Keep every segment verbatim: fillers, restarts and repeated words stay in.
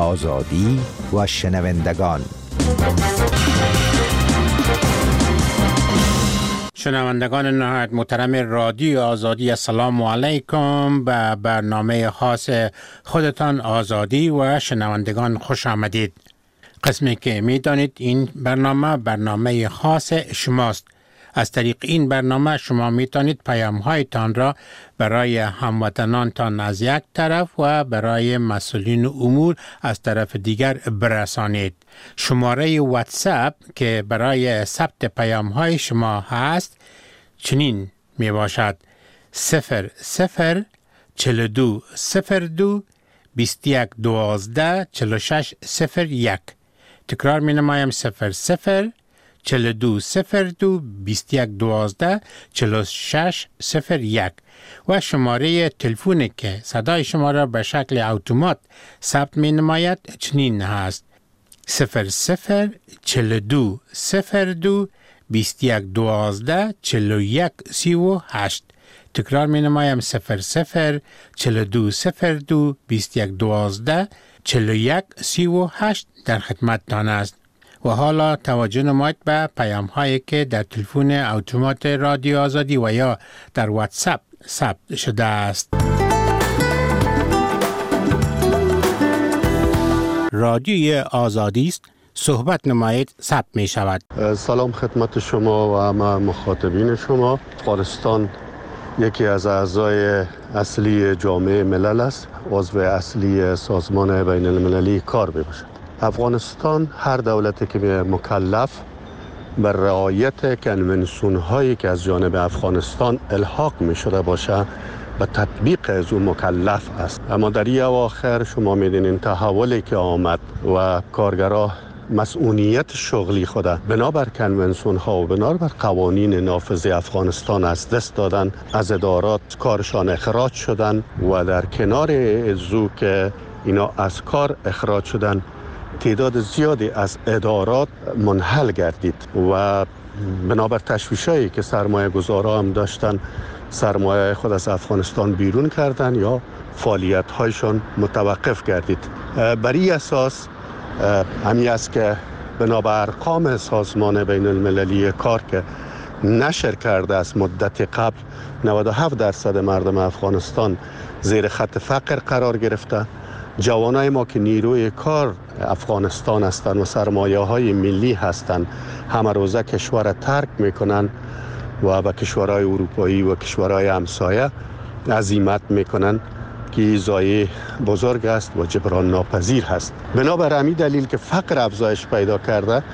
آزادی و شنوندگان. شنوندگان نهایت محترم رادیو آزادی، السلام علیکم. به برنامه خاص خودتان آزادی و شنوندگان خوش آمدید. قسمی که می دانید این برنامه برنامه خاص شماست. از طریق این برنامه شما می توانید پیام هایتان را برای هموطنانتان از یک طرف و برای مسئولین امور از طرف دیگر برسانید. شماره واتساپ که برای ثبت پیام های شما هست چنین می باشد: صفر صفر چهل و دو صفر دو بیست و یک دوازده چهل و شش صفر یک. تکرار می نمایم: صفر صفر چهل و دو صفر دو بیست و یک دوازده چهل و شش صفر یک. و شماره تلفنی که صدای شما را به شکل اتومات ثبت می نماید چنین هست: صفر صفر چهل و دو صفر دو بیست و یک دوازده چهل و یک سی و هشت. تکرار می نمایم: صفر صفر چهل و دو صفر دو بیست و یک دوازده چهل و یک سی و هشت در خدمت تان است. و حالا توجه نمایید به پیام هایی که در تلفن اتومات رادیو آزادی و یا در واتساپ ثبت شده است. رادیوی آزادی است، صحبت نمایید، ثبت می شود. سلام خدمت شما و همه مخاطبین شما. افغانستان یکی از اعضای اصلی جامعه ملل است، عضو اصلی سازمان بین المللی کار میباشد. افغانستان هر دولتی که مکلف بر رعایت کنونسیون هایی که از جانب افغانستان الحاق می شده باشه به تطبیق از اون مکلف است. اما در این اواخر شما میدونین تحولی که آمد و کارگرها مسئولیت شغلی خود بنابر کنونسیون ها و بنابر قوانین نافذ افغانستان از دست دادن، از ادارات کارشان اخراج شدن و در کنار ازو که اینا از کار اخراج شدن تعداد زیادی از ادارات منحل گردید و بنابر تشویشایی که سرمایه گذارا هم داشتن سرمایه خود از افغانستان بیرون کردن یا فعالیت هایشان متوقف گردید. بر این اساس همی است که بنابر ارقام سازمان بین المللی کار که نشر کرده است مدت قبل نود و هفت درصد مردم افغانستان زیر خط فقر قرار گرفته. جوانای ما که نیروی کار افغانستان هستند و سرمایه های ملی هستند همه روزه کشور ترک میکنن و به کشورهای اروپایی و کشورهای همسایه عزیمت میکنن که ضایعه بزرگ است و جبران ناپذیر هست. بنابر همین دلیل که فقر افزایش پیدا کرده،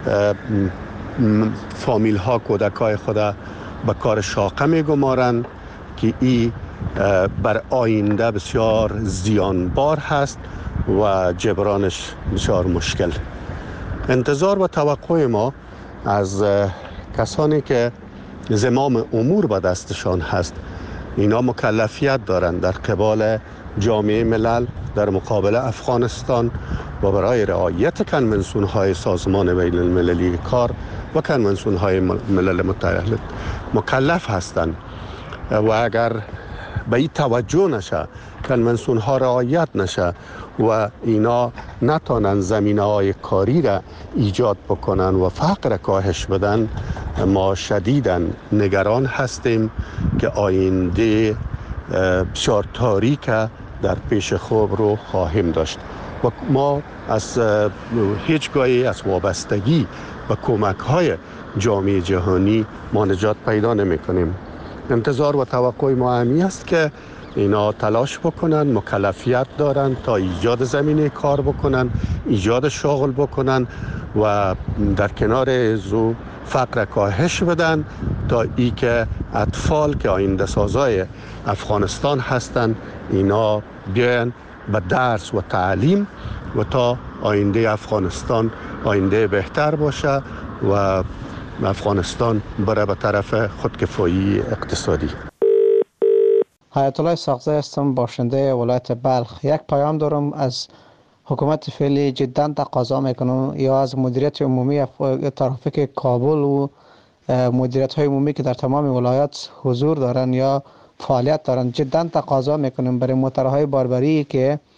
فامیل ها کودک های خود به کار شاقه میگمارند که این بر آینده بسیار زیانبار هست و جبرانش بسیار مشکل. انتظار و توقع ما از کسانی که زمام امور به دستشان هست، اینا مکلفیت دارند در قبال جامعه ملل در مقابل افغانستان و برای رعایت کنونسیون های سازمان بین المللی کار و کنونسیون های ملل متحد مکلف هستند و اگر به این توجه نشه، کنونسیون ها رعایت نشه و اینا نتانن زمینه های کاری را ایجاد بکنن و فقر کاهش بدن، ما شدیداً نگران هستیم که آینده بسیار تاریک در پیش خوب رو خواهیم داشت و ما از هیچگاهی از وابستگی و کمک های جامعه جهانی ما نجات پیدا نمی کنیم. انتظار و توقع ما همی است که اینا تلاش بکنن، مکلفیت دارن تا ایجاد زمینه کار بکنن، ایجاد شغل بکنن و در کنار ازو فقر کاهش بدن تا ای که اطفال که آینده سازای افغانستان هستن اینا بیان به درس و تعلیم و تا آینده افغانستان آینده بهتر باشه و افغانستان بره به طرف خودکفایی اقتصادی. حیات الله ساقزی هستم، باشنده ولایت بلخ. یک پیام دارم از حکومت فعلی. جدا تقاضا میکنم یا از مدیریت عمومی ترافیک کابل و مدیریت های عمومی که در تمام ولایات حضور دارن یا فعالیت دارن، جدا تقاضا میکنیم برای موتورهای باربری که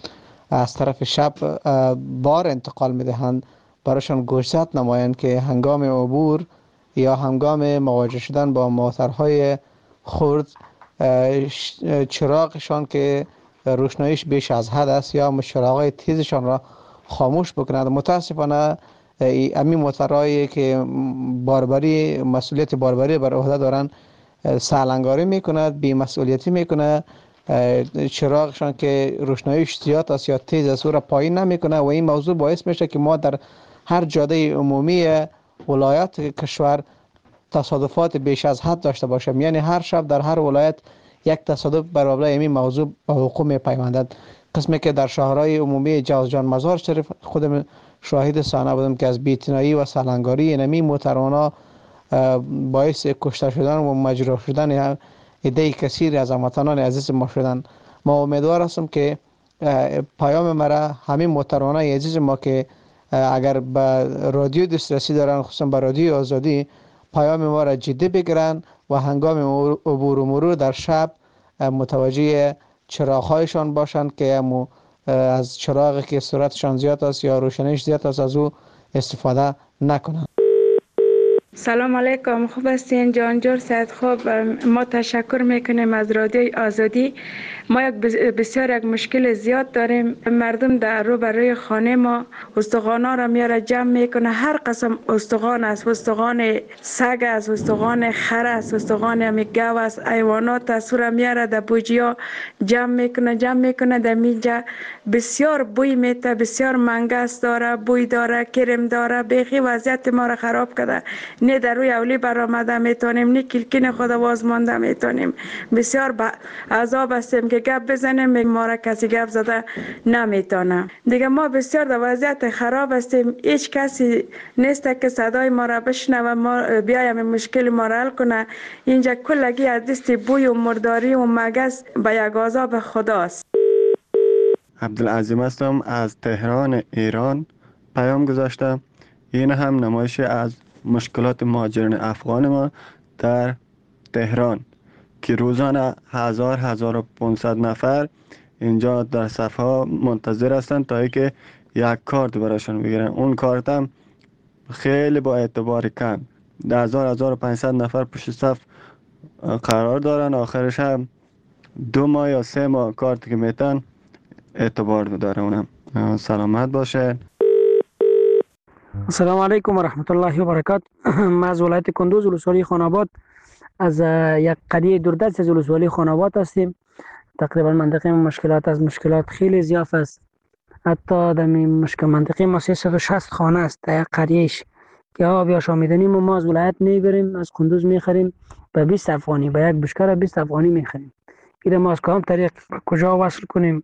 از طرف شب بار انتقال میدهند، برایشان گوشزد نمایند که هنگام عبور یا هنگام مواجه شدن با موترهای خرد چراغشان که روشناییش بیش از حد است یا چراغ‌های تیزشان را خاموش بکنند. متاسفانه امی موترهایی که باربری مسئولیت باربری بر عهده دارند سالنگاری میکند، بی مسئولیتی میکنه، چراغشان که روشناییش زیاد است یا تیز است او را پایین نمیکنه و این موضوع باعث میشه که ما در هر جاده عمومی ولایت کشور تصادفات بیش از حد داشته باشیم. یعنی هر شب در هر ولایت یک تصادف برابر این موضوع به وقوع میپیوندد. قسمی که در شهرهای عمومی جواز جان مزار شریف خودم شاهد صحنه بودم که از بی‌اعتنایی و سالنگاری اینمی موترانا باعث کشته شدن و مجروح شدن عده کثیر از هموطنان عزیز ما شدن. ما امیدوار هستم که پیام مرا همین محترمانای عزیز ما که اگر به رادیو دسترسی دارن، خصوصا به رادیو آزادی، پیام ما را جدی بگیرن و هنگام عبور و مرور در شب متوجه چراغ‌هایشان باشند که از چراغی که سرعتشان زیاد است یا روشنیش زیاد است از او استفاده نکنند. سلام علیکم، خوب هستین؟ جانجور سید خوب. ما تشکر میکنیم از رادیوی آزادی. ما یک بسیار یک مشکل زیاد داریم. مردم در رو برای خانه ما استخوانا را میاره جمع میکنه، هر قسم استخوان است، استخوان سگ است، استخوان خر است، استخوان همی گاو است، حیوانات است، را میاره در بوجیا جمع میکنه جمع میکنه در میجا. بسیار بوی میته، بسیار منگس داره، بوی داره، کرم داره، بیخی وضعیت ما را خراب کرده. نه در روی اولی برآمده میتونیم، نه کلکین خود باز مانده میتونیم. بسیار با عذاب هستیم که گپ بزنیم ما را کسی گپ زده نمیتونه. دیگه ما بسیار در وضعیت خراب هستیم. هیچ کسی نیست که صدای ما را بشنوه و ما بیایم مشکل ما را حل کنه. اینجا کلگی از دست بوی و مرداری و مگس به یک عذاب خداست. عبدالعظیم هستم از تهران ایران. پیام گذاشتم. این هم نمایش از مشکلات مهاجران افغان ما در تهران که روزانه هزار هزار و پانصد نفر اینجا در صفها منتظر هستند تا اینکه یک کارت براشون بگیرن. اون کارت هم خیلی با اعتبار کم، هزار هزار و پانصد نفر پشت صف قرار دارن. آخرش هم دو ماه یا سه ماه کارت که میتن اعتبار داره. اونم سلامت باشه. السلام علیکم و رحمت الله و برکاته. ما از ولایت کندوز ولسوالی خاناباد از یک قریه دوردست از ولسوالی خاناباد هستیم. تقریبا منطقه مشکلات از مشکلات خیلی زیاد است. حتی در مشکل منطقه ما سیصد و شصت خانه است در یک قریهش که آب آشامیدنی ما, ما از ولایت میبریم، از کندوز میخریم به بیست افغانی، به یک بشکر بیست افغانی میخریم. این ما از کدام طریق کجا وصل کنیم؟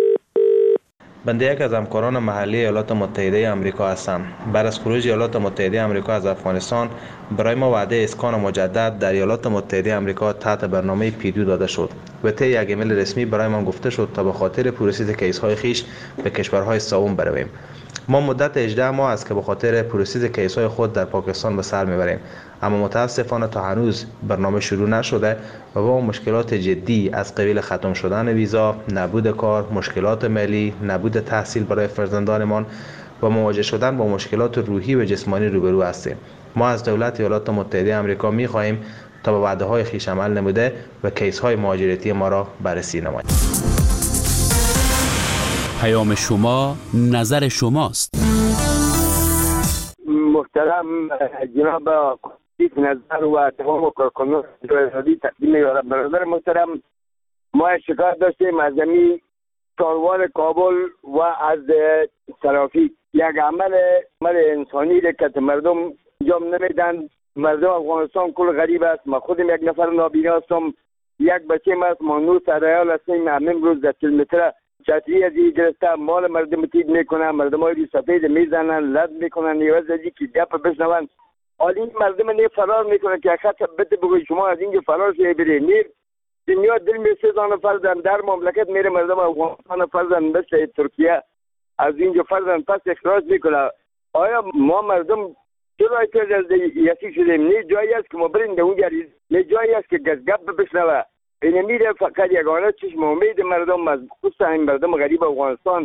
بنده یک از همکاران محلی ایالات متحده آمریکا هستم. بعد از خروج ایالات متحده آمریکا از افغانستان برای ما وعده اسکان مجدد در ایالات متحده آمریکا تحت برنامه پیدو داده شد و طی یک ایمیل رسمی برای ما گفته شد تا به خاطر پروسس کیس‌های خیش به کشورهای سوم برویم. ما مدت هجده ماه است که به خاطر پروسس کیس‌های خود در پاکستان به سر میبریم، اما متاسفانه تا هنوز برنامه شروع نشده و با مشکلات جدی از قبیل ختم شدن ویزا، نبود کار، مشکلات مالی، نبود تحصیل برای فرزندانمان و مواجه شدن با مشکلات روحی و جسمانی روبرو هستیم. ما از دولت ایالات متحده آمریکا می‌خواهیم تا به وعده‌های خویش عمل نموده و کیس‌های مهاجرتی ما را بررسی نماید. پیام شما نظر شماست. محترم جناب قدیس نظر و تمام کارکنان رادیو تقدیم می‌کنم. برادر محترم، ما شکایت داشتیم از زمین کاروان کابل و از ترافیک. یک عمل عمل انسانی را که مردم انجام نمیدن. مردم افغانستان کل غریب است. ما خودم یک نفر نابینا هستم، یک بچه است، ما نو سرایال هستیم. همین روز در کیلومتر چتری از این گرفته مال مردم تید میکنن، مردم های سفید میزنن، لد میکنن، یواز از این که گپ بشنون. حالا این مردم نه فرار میکنن که خط بده بگوی شما از اینجا فرار شده برید. نیر دنیا دل می سیزان فرزن در مملکت میره، مردم افغانستان فرزن مثل ترکیه از اینجا فرزن پس اخراج میکنه. آیا ما مردم چرا که یسی شدیم؟ نه جایی است که ما بریم در اونجا، نه جایی است که گپ بشنوه. این میره فقط یگانه چشم امید مردم از خصوصا این مردم غریب افغانستان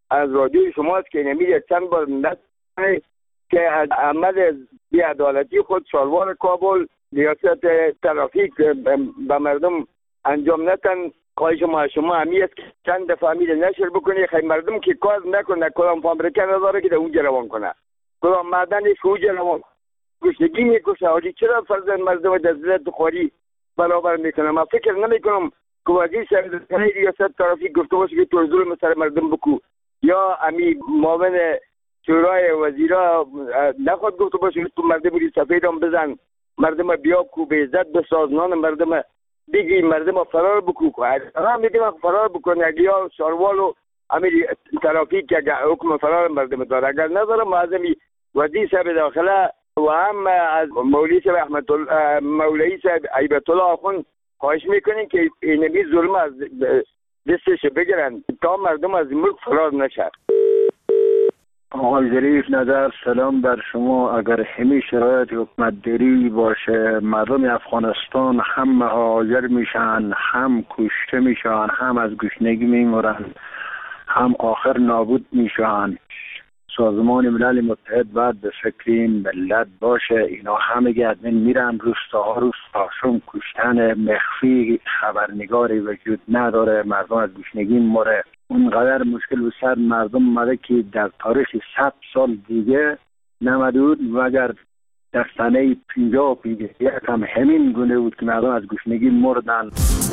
از رادیو شماست که نمید چند بار نتونه که از عمل بی‌عدالتی خود شاروار کابل ریاست ترافیک به مردم انجام نتن. خواهش ما شما همی است که چند دفعه امید نشر بکنی خیلی مردم که کار نکنه، کدام فابریکه نداره که در اونجا روان کنه، کدام معدنش اونجا روان گشنگی میکشه. حالی چرا فرزند مردم در ذلت خواری برابر میکنه؟ من فکر نمیکنم که وزیر صاحب ریاست ترافیک گفته باشه که تو ظلم سر مردم بکو، یا امی معاون شورای وزیرا نخواد گفته باشه تو مردم ری سفیدم بزن، مردم بیاب کو به عزت بساز، نان مردم دیگه مردم فرار بکو. هم میگه فرار بکنه اگه یا شاروال و امی ترافیک که حکم فرار مردم داره، اگر نداره معظمی وزیر صاحب داخله و هم از مولوی صاحب احمد الله مولوی صاحب عیبت الله آخوند خواهش میکنین که اینمی ظلم از دستش بگیرن تا مردم از ملک فرار نشه. آقای ظریف نظر، سلام بر شما. اگر همین شرایط حکومت داری باشه مردم افغانستان هم مهاجر میشن، هم کشته میشن، هم از گشنگی میمرن، هم آخر نابود میشن. سازمان ملل متحد باید به فکر این ملت باشه. اینا همه گردن میرن روستاها روستاشون کشتن مخفی، خبرنگاری وجود نداره، مردم از گشنگی مره. اونقدر مشکل و سر مردم مده که در تاریخ صد سال دیگه نمدود مگر در سنه پینجاه و پینجاه یک هم همین گونه بود که مردم از گشنگی مردن.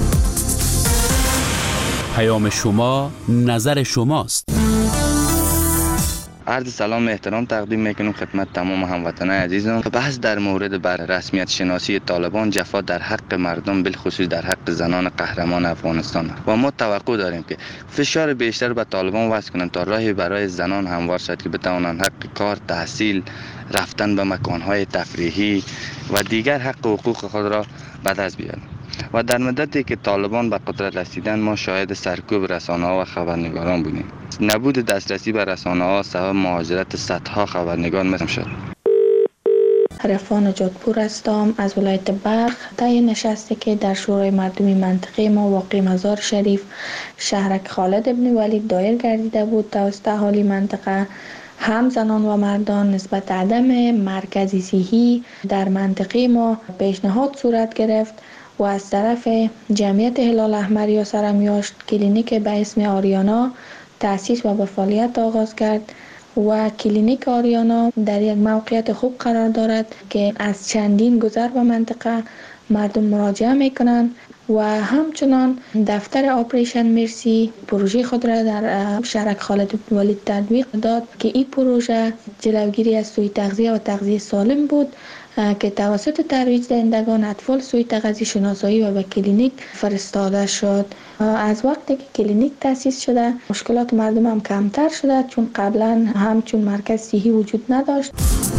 پیام شما نظر شماست. عرض سلام احترام تقدیم میکنم خدمت تمام هموطنان عزیزم. بحث در مورد بر رسمیت شناسی طالبان جفا در حق مردم، بالخصوص در حق زنان قهرمان افغانستان و ما توقع داریم که فشار بیشتر به طالبان وضع کنند تا راهی برای زنان هموار شد که بتوانند حق کار، تحصیل، رفتن به مکانهای تفریحی و دیگر حق و حقوق خود را به دست بیارند. و در مدتی که طالبان به قدرت رسیدن ما شاهد سرکوب رسانه‌ها و خبرنگاران بودیم. نبود دسترسی به رسانه‌ها سبب مهاجرت صدها خبرنگار مثل شد. عرفان جادپور هستم از ولایت بلخ. طی نشستی که در شورای مردمی منطقه ما واقع مزار شریف شهرک خالد ابن ولید دایر گردیده بود توسط اهالی منطقه، هم زنان و مردان نسبت عدم مرکزی صحی در منطقه ما پیشنهاد صورت گرفت و از طرف جمعیت هلال احمر یا سرمیاشت کلینیک به اسم آریانا تأسیس و به فعالیت آغاز کرد و کلینیک آریانا در یک موقعیت خوب قرار دارد که از چندین گذر به منطقه مردم مراجعه میکنند و همچنان دفتر آپریشن مرسی پروژه خود را در شهرک خالد بن ولید تطبیق داد که این پروژه جلوگیری از سوء تغذیه و تغذیه سالم بود که توسط ترویج دهندگان اطفال سوی تغذیه شناسایی و به کلینیک فرستاده شد. از وقتی که کلینیک تأسیس شده مشکلات مردم هم کمتر شده، چون قبلا همچون مرکز صحی وجود نداشت.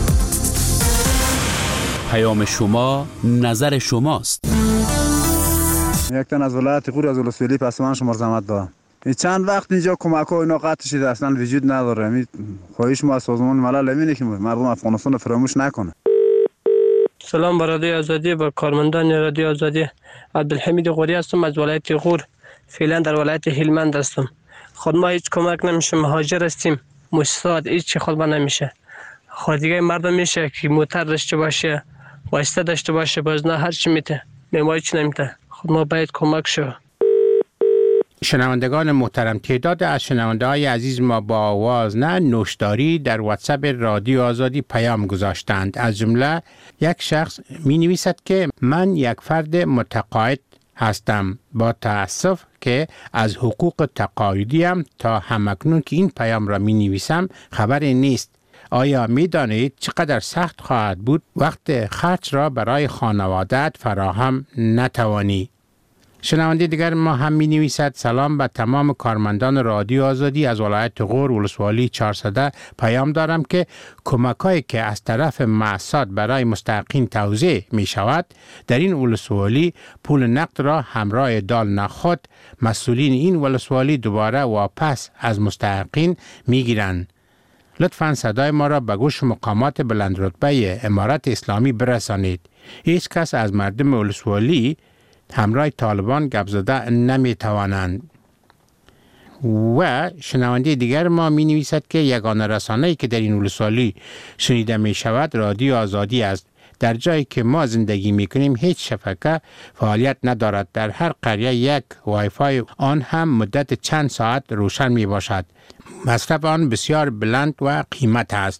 پیام شما نظر شماست. یک تن از ولایت غور از ولسوالی پسمان شما زحمت دارم. چند وقت اینجا کمک ها اینا قطع شده، اصلا وجود نداره. خواهش ما از سازمان ملل اینه که مردم افغانستان فراموش نکنه. سلام بر رادیو آزادی، بر کارمندان رادیو آزادی. عبدالحمید غوری هستم از ولایت غور. فعلا در ولایت هلمند هستم. خود ما هیچ کمک نمیشه، مهاجر هستیم، مستعد هیچ چی خود ما نمیشه. خود دیگه مردم میشه که موتر داشته باشه، واسطه داشته باشه، باز نه هر چی میته، ما هیچ نمیته. خود ما باید کمک شو. شنوندگان محترم، تعداد از شنونده های عزیز ما با آواز نه نوشداری در واتساپ رادیو آزادی پیام گذاشتند. از جمله یک شخص می نویسد که من یک فرد متقاعد هستم، با تأسف که از حقوق تقاعدیم تا همکنون که این پیام را می نویسم خبری نیست. آیا می دانید چقدر سخت خواهد بود وقت خرج را برای خانواده‌ات فراهم نتوانی؟ شنونده دیگر ما هم می نویسد سلام به تمام کارمندان رادیو آزادی از ولایت غور ولسوالی چهارصد پیام دارم که کمک‌هایی که از طرف مؤسسات برای مستحقین توزیع می شود در این ولسوالی پول نقد را همراه دال نخود مسئولین این ولسوالی دوباره واپس از مستحقین می گیرند. لطفاً صدای ما را به گوش مقامات بلند رتبه امارت اسلامی برسانید. هیچ کس از مردم ولسوالی همراه طالبان گپ زده نمی توانند. و شنونده دیگر ما می نویسد که یگانه رسانه‌ای که در این ولسوالی شنیده می شود رادیو آزادی است. در جایی که ما زندگی می کنیم هیچ شبکه فعالیت ندارد. در هر قریه یک وای فای آن هم مدت چند ساعت روشن می باشد. مصرف آن بسیار بلند و قیمت است.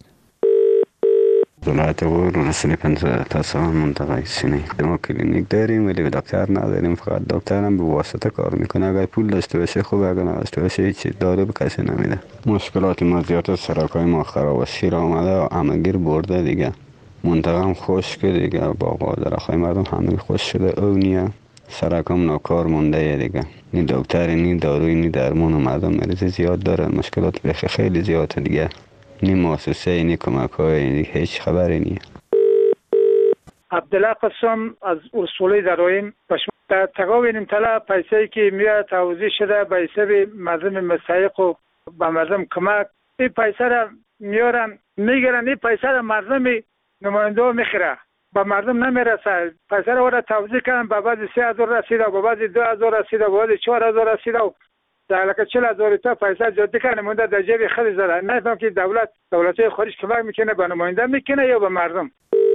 ولایت غور رسولی پنجاه تا سال منطقه سینه. ما کلینیک داریم ولی دکتر نداریم، فقط دکتر هم به واسطه کار میکنه. اگر پول داشته باشه خوب، اگر نداشته باشه هیچ دارو به کسی نمیده. مشکلات ما زیاد است، سرکای ما خراب است، شیر آمده و همگیر برده دیگه. منطقه هم خشک دیگه، باغ و درختای مردم همه خشک شده او نیه. سرکم ناکار مونده دیگه. نی دکتر نی داروی نی درمان و مردم مریض زیاد دارن، مشکلات بخی خیلی زیاده دیگه. نی مؤسسه نی کمک های نی هیچ خبری نیه. عبدالله قسم از اصولی درایم در تقاوین طلا پیسه‌ای که میاد توزیع شده به حساب مردم مستحق و به مردم کمک، این پیسه را میارن میگیرن، این پیسه را مردم نماینده میخوره، به مردم نمیرسه. پیسه را ورد توزیع کردن، به بعد سه هزار رسیده، به بعد دو هزار رسیده، به بعد چهار هزار رسیده و در لکه چهل هزار تا پیسه جاده کنه مونده در جیب خیلی زده. نفهم که دولت دولت‌های خارج کمک میکنه به نماینده میکنه یا به مردم.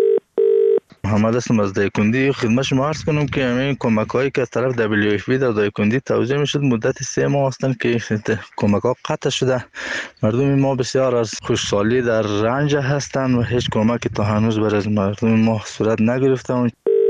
محمد هستم از دایکندی. خدمت شما عرض کنم که همین کمک هایی که از طرف دبلیو اف پی در دایکندی توزیع میشد مدت سه ماه هستند که کمک ها قطع شده. مردم ما بسیار از خوشحالی در رنج هستند و هیچ کمکی تا هنوز برای مردم ما صورت نگرفته.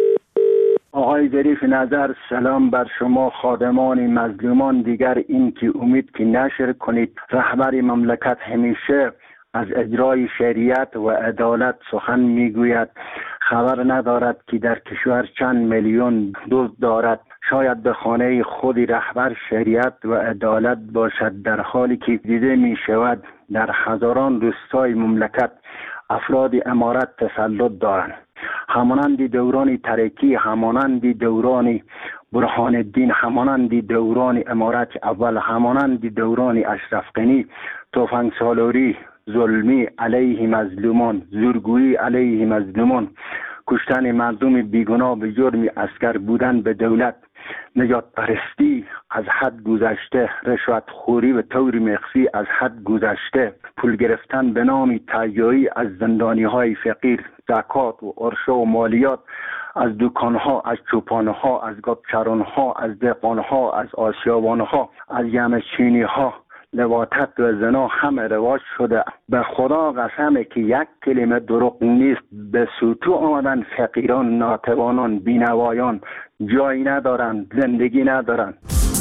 آقای ظریف نظر، سلام بر شما خادمان مظلومان. دیگر این که امید که نشر کنید. رهبر مملکت همیشه از اجرای شریعت و عدالت سخن میگوید. خبر ندارد که در کشور چند میلیون دزد دارد. شاید به خانه خود رهبر شریعت و عدالت باشد، در حالی که دیده می شود در هزاران روستای مملکت افراد امارت تسلط دارند. همانند دوران ترکی، همانند دوران برهان الدین، همانند دوران امارت اول، همانند دوران اشرف غنی، تفنگ سالاری، ظلمی علیه مظلومان، زورگویی علیه مظلومان، کشتن مردم بیگناه به جرم اسکر بودن به دولت، نجات پرستی از حد گذشته، رشوت خوری و طور مخفی از حد گذشته، پول گرفتن به نام تهیایی از زندانی های فقیر، زکات و عرشه و مالیات از دکان ها، از چوپان ها، از گابچران ها، از دهقان ها، از آسیابان ها، از یمچینی ها. لواطت و زنا همه رواج شده. به خدا قسمه که یک کلمه دروغ نیست. به سوتو آمدن فقیران، ناتوانان، بینوایان، جایی ندارن، زندگی ندارن.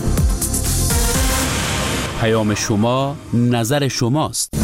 پیام شما نظر شماست.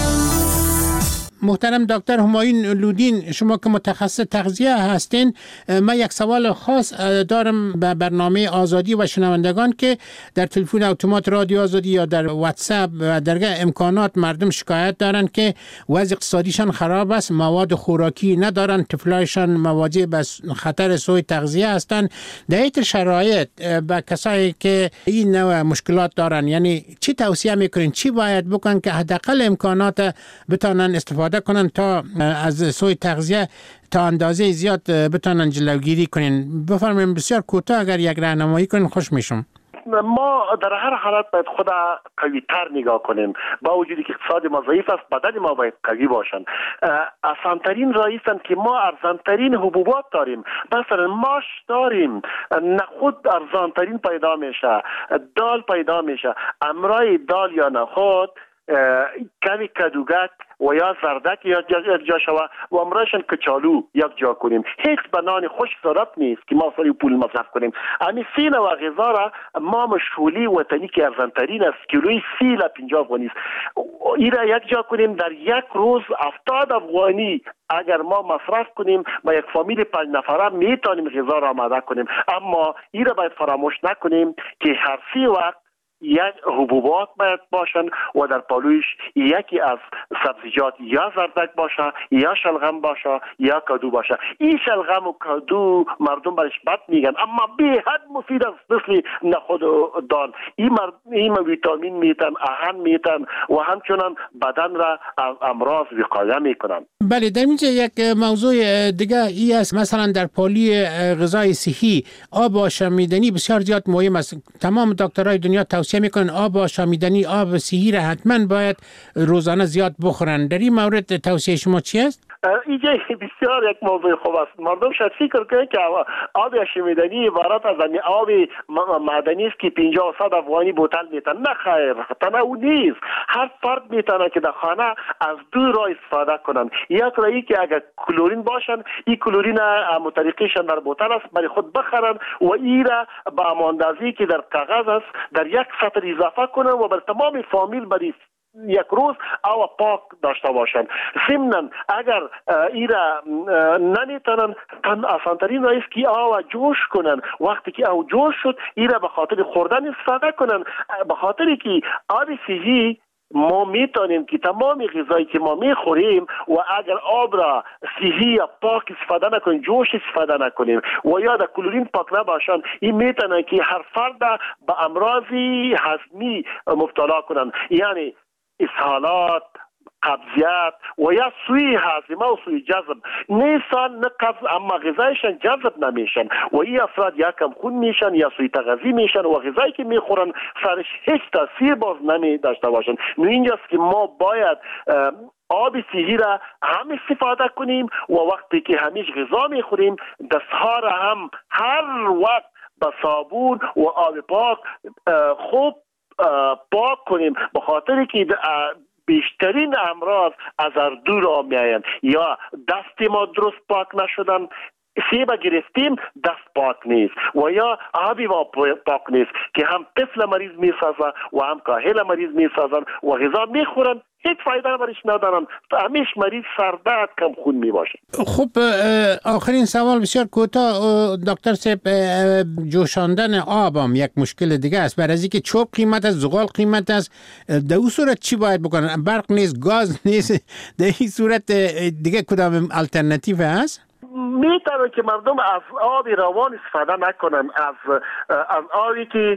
محترم دکتر همایون لودین، شما که متخصص تغذیه هستین، من یک سوال خاص دارم به برنامه آزادی و شنوندگان که در تلفن اتومات رادیو آزادی یا در واتساپ و درگاه امکانات مردم شکایت دارن که وضع اقتصادیشان خراب است، مواد خوراکی ندارن، طفلایشان مواجه به خطر سوء تغذیه هستند. در این شرایط به کسایی که این نوع مشکلات دارن، یعنی چی توصیه میکنین، چی باید بکنن که حداقل امکانات بتونن استفاده کنن تا از سوء تغذیه تا اندازه زیاد بتونن جلوگیری کنین؟ بفرمایید بسیار کوتاه اگر یک راهنمایی کنین خوش میشم. ما در هر حالت باید خود قوی تر نگاه کنیم. با وجودی که اقتصاد ما ضعیف است، بدن ما باید قوی باشن. آسانترین راه است که ما ارزانترین حبوبات داریم. مثلا ماش داریم، نخود ارزانترین پیدا میشه، دال پیدا میشه. امرای دال یا نخود کمی کدوگک و یا زردک یک جا شوه و امرایشان کچالو یک جا کنیم. هیچ بنان خشک ضرورت نیست که ما سری پول مصرف کنیم. امی سین و غذا را ما مشغولی وطنی که ارزانترین است، کیلوی سی الی پنجاه افغانی است، این را یک جا کنیم. در یک روز هفتاد افغانی اگر ما مصرف کنیم با یک فامیل پنج نفره میتونیم غذا را آماده کنیم. اما این را باید فراموش نکنیم که هر سی وقت یک حبوبات باید باشن و در پالویش یکی از سبزیجات یا زردک باشه یا شلغم باشه یا کدو باشه. این شلغم و کدو مردم برش بد میگن اما به حد مفید است، مثل نخود و دال. این مرد این ویتامین میتن، اهن میتن و همچنان بدن را از امراض وقایه میکنن. بله، در اینجا یک موضوع دیگه ای است، مثلا در پالی غذای صحی آب آشامیدنی بسیار زیاد مهم است. تمام دکترای دنیا توصیه توصیه میکنن آب آشامیدنی، آب صحی را حتما باید روزانه زیاد بخورن. در این مورد توصیه شما چی است؟ اینجا بسیار یک موضوع خوب است. مردم شاید فکر کنند که آب آشامیدنی عبارت از آب معدنی است که پنجاه و صد افغانی بوتل میتن. نه خیر، تنها نیست. هر فرد میتونه که در خانه از دو راه استفاده کنن. یک راهی که اگر کلورین باشن، این کلورین متریقیشان در بوتل است برای خود بخرن و این را با اماندازی که در کاغذ است در یک سطر اضافه کنن و بر تمام فامیل برای یک روز او پاک داشته باشند. ضمناً اگر ایرا نمیتونن، تن آسانترین راه است که او جوش کنن. وقتی که او جوش شد ایرا به خاطر خوردن استفاده کنن، به خاطر که آب صحی ما میتونیم که تمام غذایی که ما میخوریم و اگر آب را صحی یا پاک استفاده نکنیم، جوش استفاده نکنیم و یا در کلورین پاک نباشن، این میتونه که هر فرد به امراضی هضمی مبتلا کنن، یعنی اسهالات، قبضیت و یا سوی هاضمه و سوی جذب. نیستان نه قبض اما غذایشان جذب نمیشن و این افراد یا کم خون میشن یا سوی تغذی میشن و غذایی که میخورن سرش هیچ تاثیر باز نمی داشته باشن. نو اینجاست که ما باید آب صحی را هم استفاده کنیم و وقتی که همیش غذا میخوریم دستها را هم هر وقت با صابون و آب پاک خوب پاک کنیم، به خاطر که بیشترین امراض از هر دو را میآیند. یا دست ما درست پاک نشدن، سیب گرفتیم دست پاک نیست و یا آبی ما پاک نیست که هم طفل مریض میسازن و هم کاهل مریض میسازن و غذا میخورن هیچ فایده برش ندارن، همیش مریض سردرد کم خون می باشه. خب آخرین سوال بسیار کوتاه دکتر صاحب، جوشاندن آب هم یک مشکل دیگه است. برای از اینکه چوب قیمت است، زغال قیمت است، در اون صورت چی باید بکنن؟ برق نیست، گاز نیست، در این صورت دیگه کدام الटरनेटिव هست؟ میتونه که مردم از آب روان استفاده نکنن، از از آبی که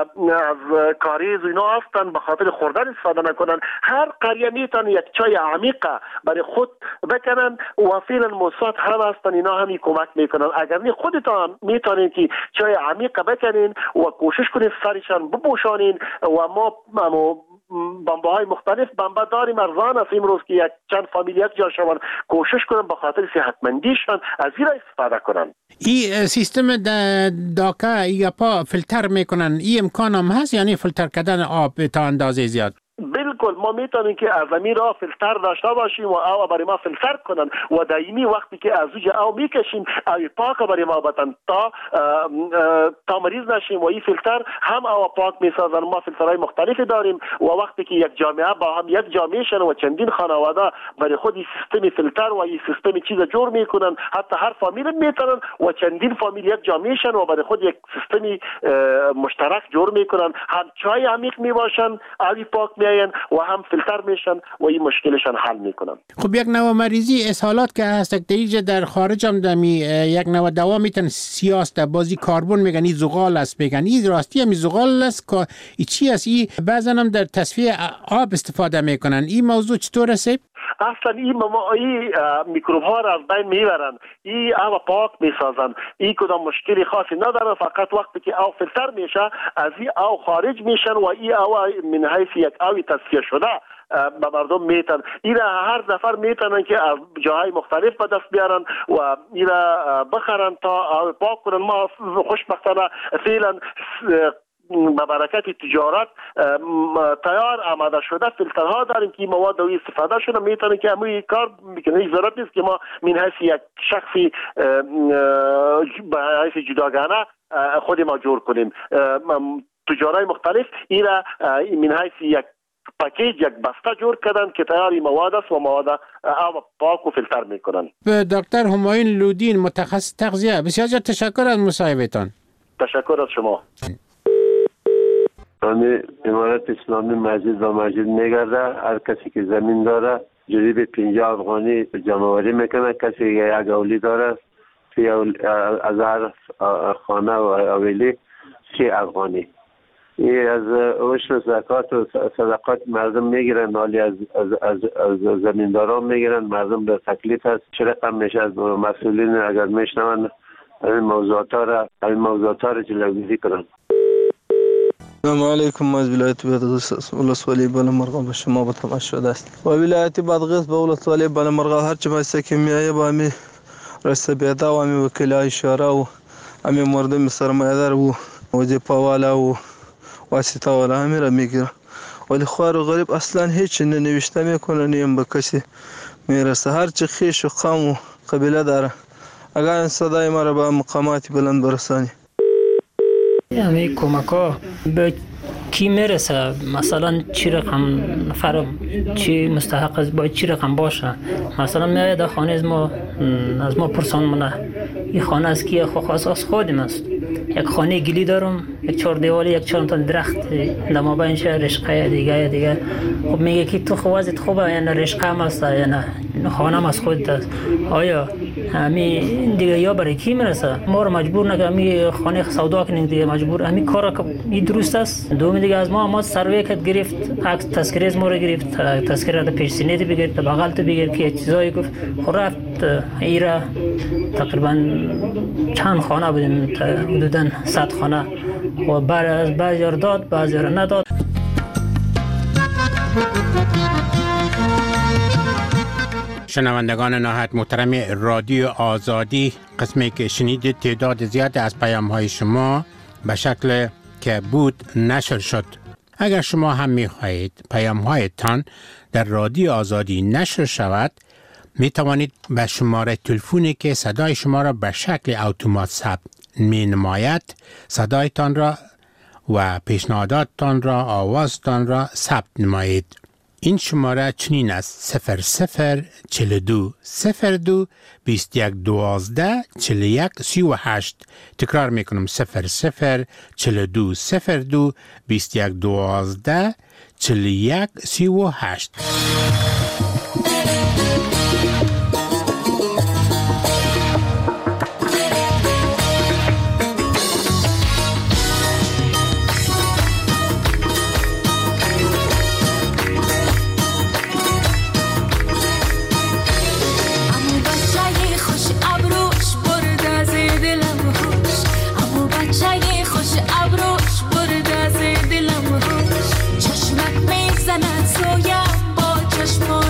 از کاریز و اینا هستن به خاطر خوردن استفاده نکنن. هر قریه میتونه یک چای عمیقه برای خود بکنن و فعلا موساد هم هستن، اینا همی کمک میکنن. اگر نه خودتان میتونین که چای عمیقه بکنین و کوشش کنین سرشان بپوشانین و ما بمبه های مختلف بمبه داریم، ارزان است امروز که یک چند فامیل یک جا شوند، کوشش کنن به خاطر صحتمندیشان از این را استفاده کنن. این سیستم داکا یا پا فیلتر میکنن، این امکان هم هست یعنی فیلتر کردن آب تا اندازه زیاد؟ بالکل ما میتونیم که از امیر را فیلتر داشته باشیم و او برای ما فیلتر کنن و دائمی وقتی که از اوج او میکشیم او پاک برای ما بدن تا تا مریض نشیم و این فیلتر هم او پاک میسازن. ما فیلترهای مختلفی داریم و وقتی که یک جامعه با هم یک جامعه شن و چندین خانواده برای خود این سیستم فیلتر و این سیستم چیز جور میکنن، حتی هر فامیل میتونن و چندین فامیل یک جامعه شن و برای خود یک سیستم مشترک جور میکنن، هم چای عمیق میباشن، آبی پاک می و هم فیلتر میشن و این مشکلشان حل میکنن. خب یک نوع مریضی اسهالات که هست دیگه در خارج هم دمی یک نوع دوا میتن سیاست بازی کربن میگن این زغال است، میگن این راستی هم زغال است که این چی است؟ این بعضا هم در تصفیه آب استفاده میکنن. این موضوع چطور است؟ اصلا این ما این میکروب ها را از بین میبرن، این آب پاک میسازن، این کدام مشکلی خاصی نداره، فقط وقتی که آب فیلتر میشه از این آب خارج میشن و این آب من حیث یک آب تصفیه شده به مردم میتن. اینا هر نفر میتونن که از جاهای مختلف به دست بیارن و اینا بخرن تا آب پاک کنن. ما خوشبختانه فعلا با برکت تجارت تیار آماده شده فیلترها داریم که مواد دوی استفاده شده میتونه که همون کار میکنه. هیچ ضرورت نیست که ما من حیث یک شخصی به حیث جداگانه خود ما جور کنیم. تجارای مختلف اینا من حیث یک پاکیج یک بسته جور کردن که تیاری مواد است و مواد آب پاک و فیلتر میکنن. دکتر همایون لودین متخصص تغذیه، بسیار تشکر از مصاحبهتان. تشکر از شما. همه امارت اسلامی مسجد و مسجد میگرده، هر کسی که زمین داره جوری به پنجاه افغانی جمعوری میکنه. کسی که یک اولی داره از هر خانه و اولی سی افغانی. این از عشر زکات و صدقات مردم میگیرن، حالی از, از, از, از زمینداران میگیرن. مردم در تکلیف هست چه رقم میشه از مسئولین اگر میشنون این موضوعات را این موضوعات را جلوگیری کنن. سلام علیکم. از ولایت بادغیس ولسوالی بالامرغ به شما با تماشا است. و ولایت بادغیس به ولسوالی بالامرغ هر چه واسه که میایه با می رسته بیدا و می وکیلای اشاره و امی مردم سرمایه‌دار و وظیفه والا و واسطه والا همین را میگیره، ولی خوار و غریب اصلا هیچ ننوشته میکنه، نیم به کسی میرسه. هر چه خیش و قوم و قبیله داره، اگر این صدای ما را به مقامات بلند برسانی. همه کمک ها به کی میرسه؟ مثلا چی رقم نفر چی مستحق است، باید چی رقم باشه؟ مثلا میاد در خانه از ما از ما پرسان منه این خانه از کیه؟ خو خاص از خودم است. یک خانه گلی دارم، یک چهار دیوالی، یک چهار تا درخت در مابینش رشقه دیگه دیگه. خب میگه که تو خوازت خوبه یا نه رشقه هم است یا نه خانه هم از خودت است. آیا همین دیگه یا برای کی میرسه؟ ما رو مجبور نکنه همین خانه سودا کنیم دیگه، مجبور همین کار که این درست است. دوم دیگه از ما ما سروی کت گرفت، عکس تذکره از ما رو گرفت، تذکره رو پیش سینه بگیر، بغل تو بگیر که چیزایی گفت. خب رفت ایرا تقریبا چند خانه بودیم، حدوداً صد خانه و بعد از بعضی رو داد بعضی رو نداد. شنوندگان نهایت محترم رادیو آزادی، قسمی که شنیدید تعداد زیاد از پیام های شما به شکل که بود نشر شد. اگر شما هم می خواهید پیام هایتان در رادیو آزادی نشر شود، می توانید به شماره تلفنی که صدای شما را به شکل اتومات ثبت می نماید صدایتان را و پیشنهاداتتان را، آوازتان را ثبت نمایید. این شماره چنین است: صفر صفر چهل دو صفر دو بیست یک دوازده چهل یک سی و هشت. تکرار میکنم: صفر صفر چهل دو صفر دو بیست یک دوازده چهل یک سی و هشت. چشمک میزند سویم با چشمان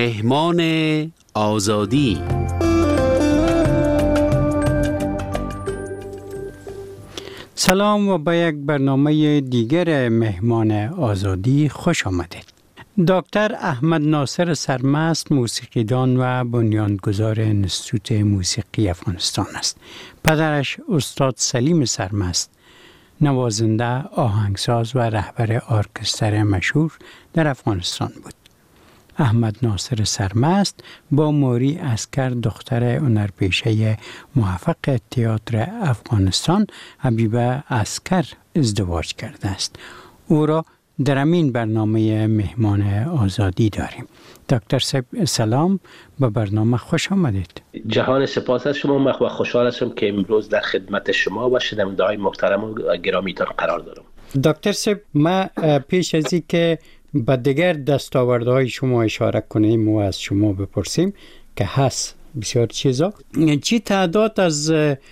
مهمان آزادی. سلام و به یک برنامه دیگر مهمان آزادی خوش آمدید. دکتر احمد ناصر سرمست موسیقیدان و بنیانگذار انستیتوت موسیقی افغانستان است. پدرش استاد سلیم سرمست نوازنده، آهنگساز و رهبر ارکستر مشهور در افغانستان بود. احمد ناصر سرمست با موری عسکر دختر هنرپیشه موفق تئاتر افغانستان حبیبه عسکر ازدواج کرده است. او را در این برنامه مهمان آزادی داریم. دکتر سلام، به برنامه خوش آمدید. جهان سپاس از شما. من خوشحال هستم که امروز در خدمت شما و شنونده‌های محترم و گرامیتان قرار دارم. دکتر صاحب، ما پیش از این که به دیگر دستاوردهای شما اشاره کنیم و از شما بپرسیم که هست بسیار چیزا، چی تعداد از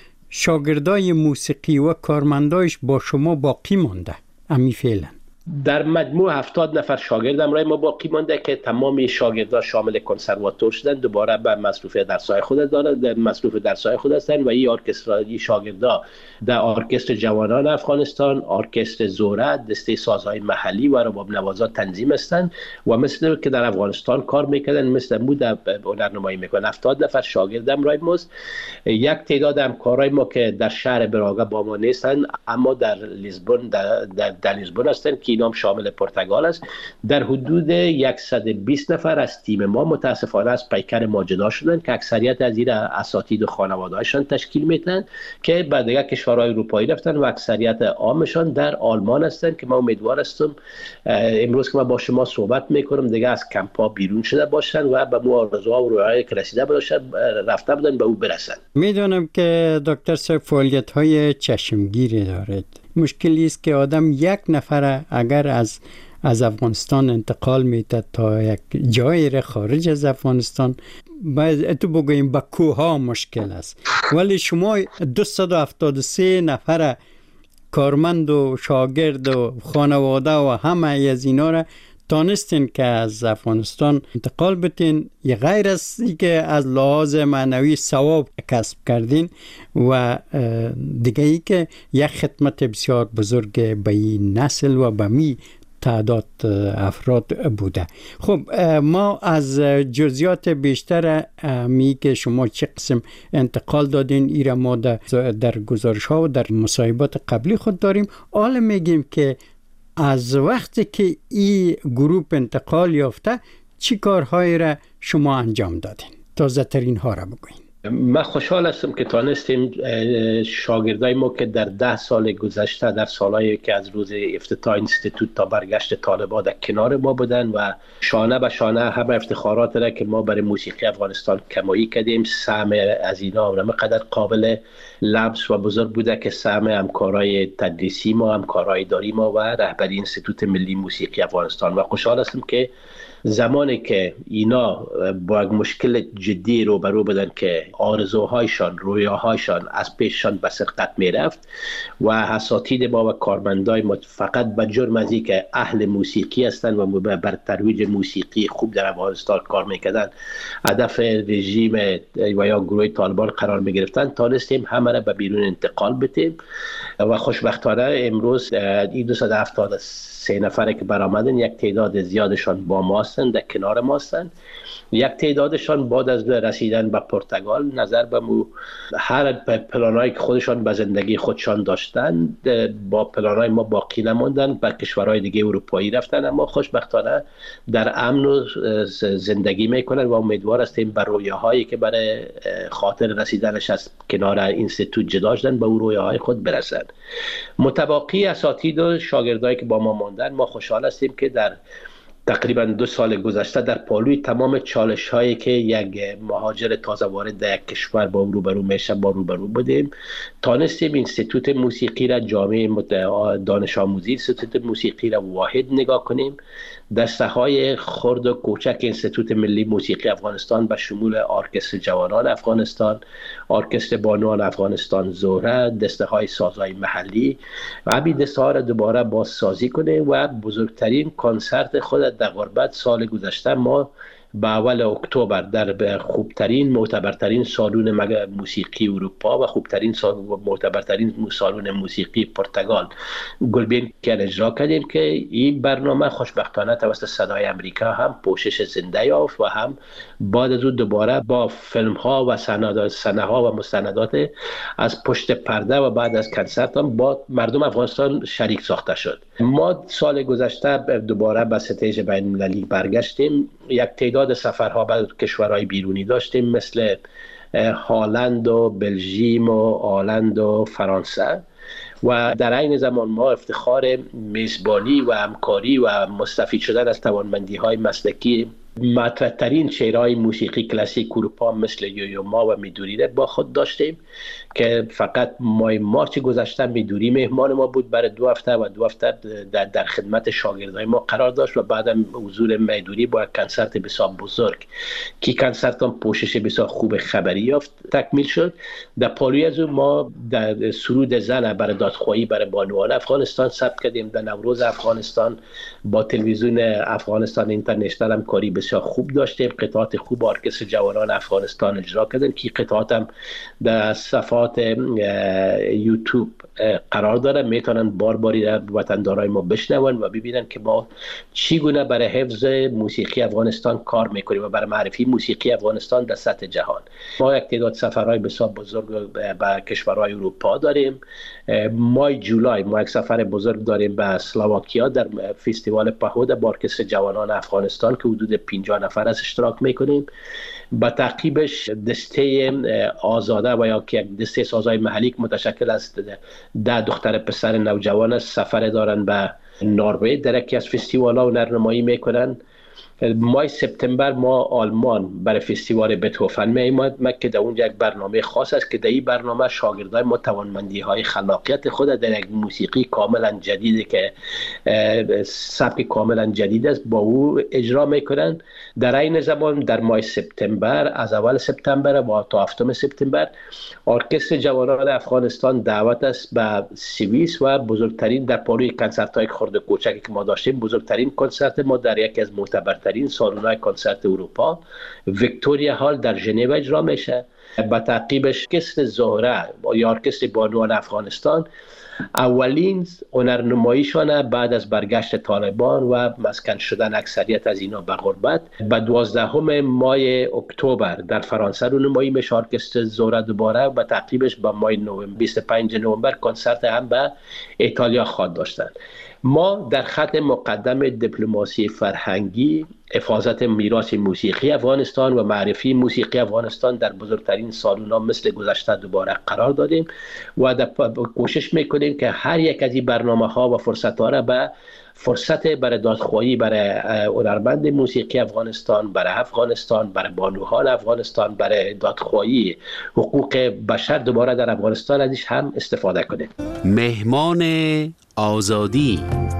شاگردای موسیقی و کارمندایش با شما باقی مانده امی فعلا؟ در مجموع هفتاد نفر شاگردم رای ما باقی مانده که تمام شاگردان شامل کنسرواتور شدن، دوباره به مصروف درس‌های خود دارند، در مصروف درس‌های خود هستند و این ارکسترای شاگردا در ارکستر جوانان افغانستان، ارکستر زوره، دسته سازهای محلی و رباب نوازا تنظیم هستند و مثل که در افغانستان کار میکردن مثل مو در هنرنمایی میکنن. هفتاد نفر شاگردم رای ماست. یک تعداد همکارای ما که در شهر براگا با ما نیستند اما در لیسبون در, در, در لیسبون هستند که اینام شامل پرتغال است. در حدود صد و بیست نفر از تیم ما متاسفانه از پیکر ما جدا شدن که اکثریت از این اساتید و خانواده‌هاشان تشکیل میدن که به دیگر کشورهای اروپایی رفتن و اکثریت عامشان در آلمان هستند که ما امیدوار هستم امروز که ما با شما صحبت میکنم دیگه از کمپا بیرون شده باشن و به مو آرزوها و رویاهایی که رسیده باشن رفته بودن به او برسن. میدونم که دکتر صاحب فعالیت‌های چشمگیری دارید. مشکلی است که آدم یک نفر اگر از از افغانستان انتقال میده تا یک جای خارج از افغانستان، باید تو بگوییم با کوها مشکل است، ولی شما دویست و هفتاد و سه نفر کارمند و شاگرد و خانواده و همه از اینا را تانستین که از افغانستان انتقال بتین، یه غیر از که از لحاظ معنوی ثواب کسب کردین و دیگه ای که یک خدمت بسیار بزرگ به این نسل و به می تعداد افراد بوده. خب ما از جزئیات بیشتر می که شما چه قسم انتقال دادین ایرا ما در گزارش ها و در مصاحبات قبلی خود داریم. حالا میگیم که از وقتی که این گروه انتقال یافته چی کارهایی را شما انجام دادین؟ تازه ترین ها را بگوین. من خوشحال هستم که تانستیم شاگردای ما که در ده سال گذشته در سالهایی که از روز افتتاح اینستیتوت تا برگشت طالبان در کنار ما بودن و شانه به شانه همه افتخارات را که ما برای موسیقی افغانستان کمایی کردیم، سهم از اینا همه قدر قابل لمس و بزرگ بوده که سهم همکارای تدریسی ما، همکارای اداری ما و رهبری اینستیتوت ملی موسیقی افغانستان. و خوشحال هستم که زمانی که اینا با یک مشکل جدی روبرو بودن که آرزوهایشان، رویاهایشان از پیششان به سرقت میرفت و اساتید ما و کارمندای ما فقط به جرم از اینکه اهل موسیقی هستند و بر ترویج موسیقی خوب در افغانستان کار میکردن هدف رژیم و یا گروه طالبان قرار میگرفتن، تانستیم همه را به بیرون انتقال بدیم و خوشبختانه امروز این دویست و هفتاد و سه نفره که برآمدن یک تعداد زیادشان با ما هستند، در کنار ما هستند. یک تعدادشان بعد از رسیدن به پرتغال نظر به مو هر پلانایی که خودشان به زندگی خودشان داشتن با پلانای ما باقی نماندن، به کشورهای دیگه اروپایی رفتن، اما خوشبختانه در امن و زندگی میکنن و امیدوار هستیم بر رویاهایی که برای خاطر رسیدنش از کنار اینستیتوت جدا شدن به اون رویاهای خود برسن. متباقی اساتید و شاگردایی که با ما ماندن، ما خوشحال هستیم که در تقریبا دو سال گذشته در پالوی تمام چالش هایی که یک مهاجر تازه وارد در یک کشور با روبرو میشه با روبرو بودیم، تانستیم اینستیتوت موسیقی را جامعه دانش آموزی اینستیتوت موسیقی را واحد نگاه کنیم. دسته های خرد و کوچک اینستیتوت ملی موسیقی افغانستان به شمول ارکستر جوانان افغانستان، ارکستر بانوان افغانستان زوره، دسته های سازهای محلی و همین دسته ها را دوباره بازسازی کنیم و بزرگترین کنسرت خود در غربت سال گذشته ما به اول اکتبر در خوبترین معتبرترین سالن موسیقی اروپا و خوبترین معتبرترین سالن موسیقی پرتغال گلبین کن اجرا کردیم که این برنامه خوشبختانه توسط صدای امریکا هم پوشش زنده یافت و هم بعد از اون دوباره با فیلم ها و صحنه ها و مستندات از پشت پرده و بعد از کنسرت هم با مردم افغانستان شریک ساخته شد. ما سال گذشته دوباره به ستیج بین المللی برگشتیم. یک تعداد سفرها به کشورهای بیرونی داشتیم مثل هلند و بلژیم و آلند و فرانسه و در این زمان ما افتخار میزبانی و همکاری و مستفید شدن از توانمندی‌های مسلکی مطرح‌ترین شعرهای موسیقی کلاسیک اروپا مثل یویوما و میدوری را با خود داشتیم که فقط ماه مارچ گذشته میدوری مهمان ما بود برای دو هفته و دو هفته در, در خدمت شاگردای ما قرار داشت و بعدم حضور میدوری با کنسرت بسیار بزرگ که کنسرت هم پوشش بسیار خوب خبری یافت تکمیل شد. در پالوی از ما در سرود زن برای دادخواهی برای بانوان افغانستان ثبت کردیم. در نوروز افغانستان با تلویزیون افغانستان اینترنشنال هم کاری بسیار خوب داشتیم. قطعات خوب ارکستر جوانان افغانستان اجرا کردن که قطعات هم در صفحات یوتیوب قرار داره، میتونن بار باری وطندارای ما بشنون و ببینن که ما چگونه برای حفظ موسیقی افغانستان کار میکنیم و برای معرفی موسیقی افغانستان در سطح جهان. ما یک تعداد سفرهای بسیار بزرگ به کشورهای اروپا داریم. ماه جولای ما یک سفر بزرگ داریم به اسلواکیا در فستیوال پهود با ارکستر جوانان افغانستان که حدود پنجاه نفر از اشتراک میکنیم. با تعقیبش دسته آزاده و یا که یک دسته سازهای محلی که متشکل از ده دختر پسر نوجوان سفر دارن به نروژ در یکی از فستیوال‌ها و نرنمایی میکنن. ماه سپتامبر ما آلمان برای فستیوال بتهوفن می‌آمد که در اونجا یک برنامه خاص است که در این برنامه شاگردای ما توانمندی‌های خلاقیت خود در یک موسیقی کاملا جدیدی که سبک کاملا جدید است با او اجرا میکنن. در این زمان در ماه سپتامبر از اول سپتامبر و تا هفتم سپتامبر ارکستر جوانان افغانستان دعوت است به سوئیس و بزرگترین در پالوی کنسرت‌های خرد کوچکی که ما داشتیم بزرگترین کنسرت ما در یکی از معتبرترین سالن‌های کنسرت اروپا ویکتوریا هال در ژنو اجرا میشه. با تعقیبش ارکستر زهره یا ارکستر بانوان افغانستان اولین هنرنماییشان بعد از برگشت طالبان و مسکن شدن اکثریت از اینا به غربت به دوازدهم ماه اکتبر در فرانسه رونمایی میشه ارکستر زهره دوباره و تعقیبش به ماه نوامبر بیست و پنجم نوامبر کنسرت هم به ایتالیا خواهد داشتن. ما در خط مقدم دیپلماسی فرهنگی حفاظت میراث موسیقی افغانستان و معرفی موسیقی افغانستان در بزرگترین سالن‌ها مثل گذشته دوباره قرار دادیم و در کوشش میکنیم که هر یک از این برنامه‌ها و فرصت‌ها را به فرصت برای دادخواهی برای هنرمند موسیقی افغانستان، برای افغانستان، برای بانوان افغانستان، برای دادخواهی حقوق بشر دوباره در افغانستان ازش هم استفاده کنیم. مهمان آزادی.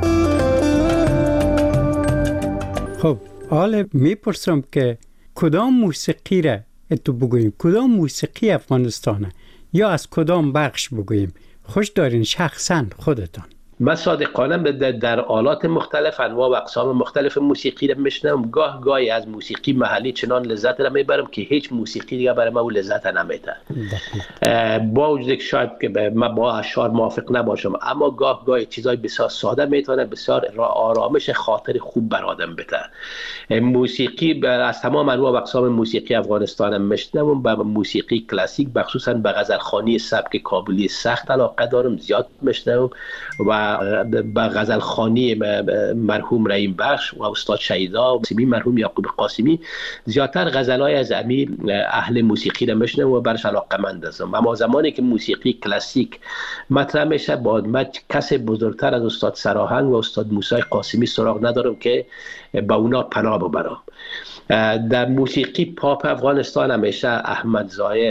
خب حالا میپرسم که کدام موسیقی را تو بگوییم، کدام موسیقی افغانستانه یا از کدام بخش بگوییم؟ خوش دارین شخصا خودتان. من صادقانه در آلات مختلف انواع و اقسام مختلف موسیقی را میشنم. گاه گاهی از موسیقی محلی چنان لذت را میبرم که هیچ موسیقی دیگه برای من او لذت نمیده. با وجود که شاید که من با اشعار موافق نباشم اما گاه گاهی چیزای بسیار ساده میتونه بسیار آرامش خاطر خوب بر آدم بده. موسیقی از تمام انواع و اقسام موسیقی افغانستان میشنم. به موسیقی کلاسیک بخصوصا به غزلخوانی سبک کابلی سخت علاقه دارم، زیاد میشنم و با غزلخوانی مرحوم رحیم بخش و استاد شهیدا و مرحوم یعقوب قاسمی زیادتر غزلای از امیر اهل موسیقی را میشنم و برش علاقه‌مند هستم. اما زمانی که موسیقی کلاسیک مطرح میشه با من کس بزرگتر از استاد سراهنگ و استاد موسی قاسمی سراغ ندارم که با اونا پناه ببرم. در موسیقی پاپ افغانستان همیشه احمد ظاهر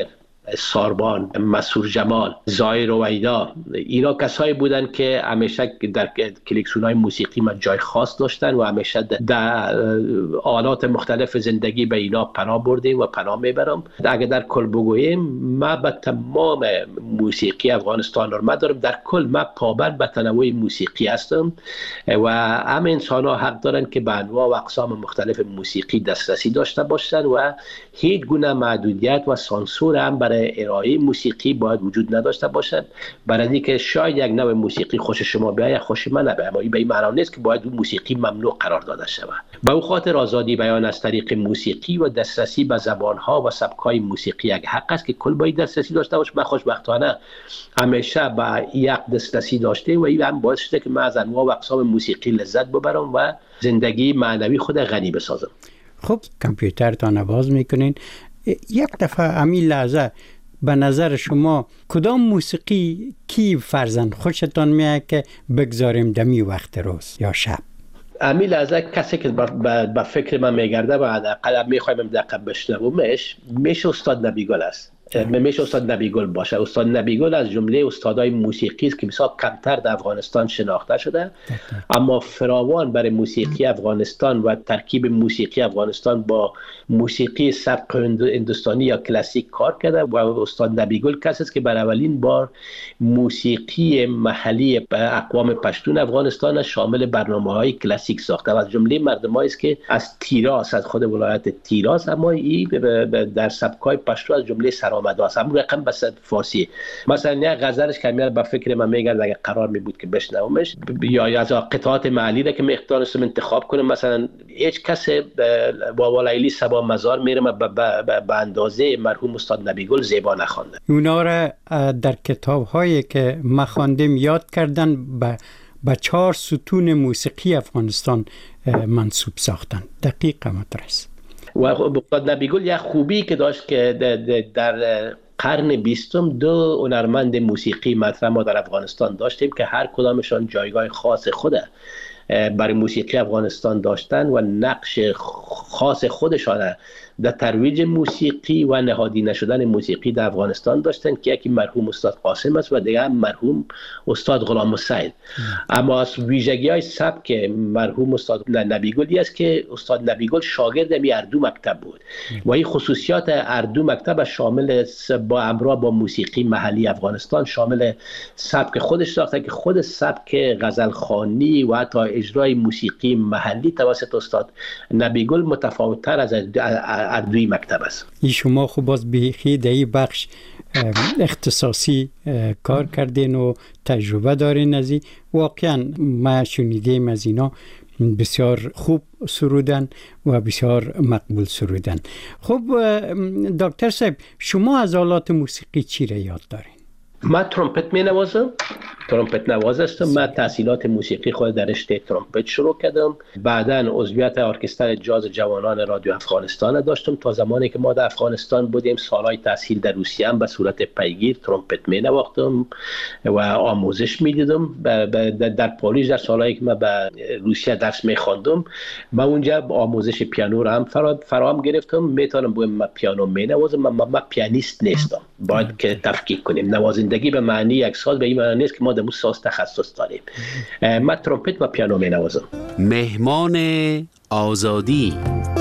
ساربان، مسرور جمال، زاهر رویدا، اینا کسایی بودن که همیشه در کلکسیون‌های موسیقی من جای خاص داشتن و همیشه در آلات مختلف زندگی به اینا پناه بردیم و پناه میبرم. اگر در کل بگوییم ما به تمام موسیقی افغانستان رو دارم، در کل ما پابند به تنوع موسیقی هستم و همه انسان ها حق دارن که به انواع و اقسام مختلف موسیقی دسترسی داشته باشند و هیچ گونه محدودیت و سانسور هم برای ارائه موسیقی باید وجود نداشته باشد. برای اینکه شاید یک نوع موسیقی خوش شما بیاید خوش من نباید، اما این به این معنی نیست که باید اون موسیقی ممنوع قرار داده شود. به او خاطر آزادی بیان از طریق موسیقی و دسترسی به زبان‌ها و سبک‌های موسیقی یک حق است که کل باید دسترسی داشته باشه. من خوشبختانه همیشه به یک دسترسی داشته و این هم باعث شده که من از انواع و اقسام موسیقی لذت ببرم و زندگی معنوی خود غنی بسازم. خب کامپیوترتان آواز میکنین، یک دفعه همین لحظه به نظر شما کدام موسیقی کی فرزن خوشتان میاد که بگذاریم دمی وقت روز یا شب؟ همین لحظه کسی که به فکر من میگرده و حداقل میخوایم دقیقا بشنومش میشه استاد نبیگل است. میشه استاد نبیگل باشه. استاد نبیگل از جمله استادای موسیقی است که بسیار کمتر در افغانستان شناخته شده، اما فراوان برای موسیقی افغانستان و ترکیب موسیقی افغانستان با موسیقی سبک هندوستانی یا کلاسیک کار کرده و استاد نبیگل کسی است که بر اولین بار موسیقی محلی اقوام پشتون افغانستان شامل برنامه‌های کلاسیک ساخته و از جمله مردمایی است که از تیراس، از خود ولایت تیراس، اما این در سبک‌های پشتو از جمله سرا آمده هم رقم بسد فارسی. مثلا یک غزلش که میاد به فکر من میگرد اگه قرار می بود که بشنومش یا از قطعات معلی را که میختارستم انتخاب کنم، مثلا هیچ کس با ولیلی سبا مزار میره به اندازه مرحوم استاد نبیگل زیبا نخوانده. اونا را در کتاب هایی که ما خواندیم یاد کردن به با چهار ستون موسیقی افغانستان منصوب ساختن. دقیق مدرس و استاد نبیگل یک خوبی که داشت که در قرن بیستم دو هنرمند موسیقی مطرح ما در افغانستان داشتیم که هر کدامشان جایگاه خاص خوده برای موسیقی افغانستان داشتن و نقش خاص خودشان در ترویج موسیقی و نهادی نشدن موسیقی در افغانستان داشتن که یکی مرحوم استاد قاسم است و دیگر مرحوم استاد غلام السید. اما از ویژگی‌های سبک مرحوم استاد نبیگلی است که استاد نبیگل شاگرد می اردو مکتب بود و این خصوصیات اردو مکتب شامل با امرا با موسیقی محلی افغانستان شامل سبک خودش ساخته که خود سبک غزلخوانی و حتی اجرای موسیقی محلی توسط استاد نبیگل متفاوت‌تر از اردوی مکتب است. این شما خوب باز بیخی در این بخش اختصاصی کار کردین و تجربه دارین از این. واقعا ما شنیدیم از اینا بسیار خوب سرودن و بسیار مقبول سرودن. خب دکتر صاحب شما از آلات موسیقی چی را یاد دارین؟ من ترومپت می نوازم، ترومپت نواز هستم. من تحصیلات موسیقی خود در رشته ترومپت شروع کردم، بعداً عضویت ارکستر جاز جوانان رادیو افغانستان داشتم تا زمانی که ما در افغانستان بودیم. سالهای تحصیل در روسیه هم به صورت پیگیر ترومپت می نواختم و آموزش می دیدم. در پاریس در سالهایی که من به روسیه درس می خواندم من اونجا آموزش پیانو را هم فراهم گرفتم. میتونم بگم من پیانو می نوازم، من, من پیانیست نیستم. باید که تفکیک کنیم. نوازندگی به معنی یک ساز به این معنی نیست که ما در ساز تخصص داریم. من ترومپت و پیانو می نوازم. مهمان آزادی.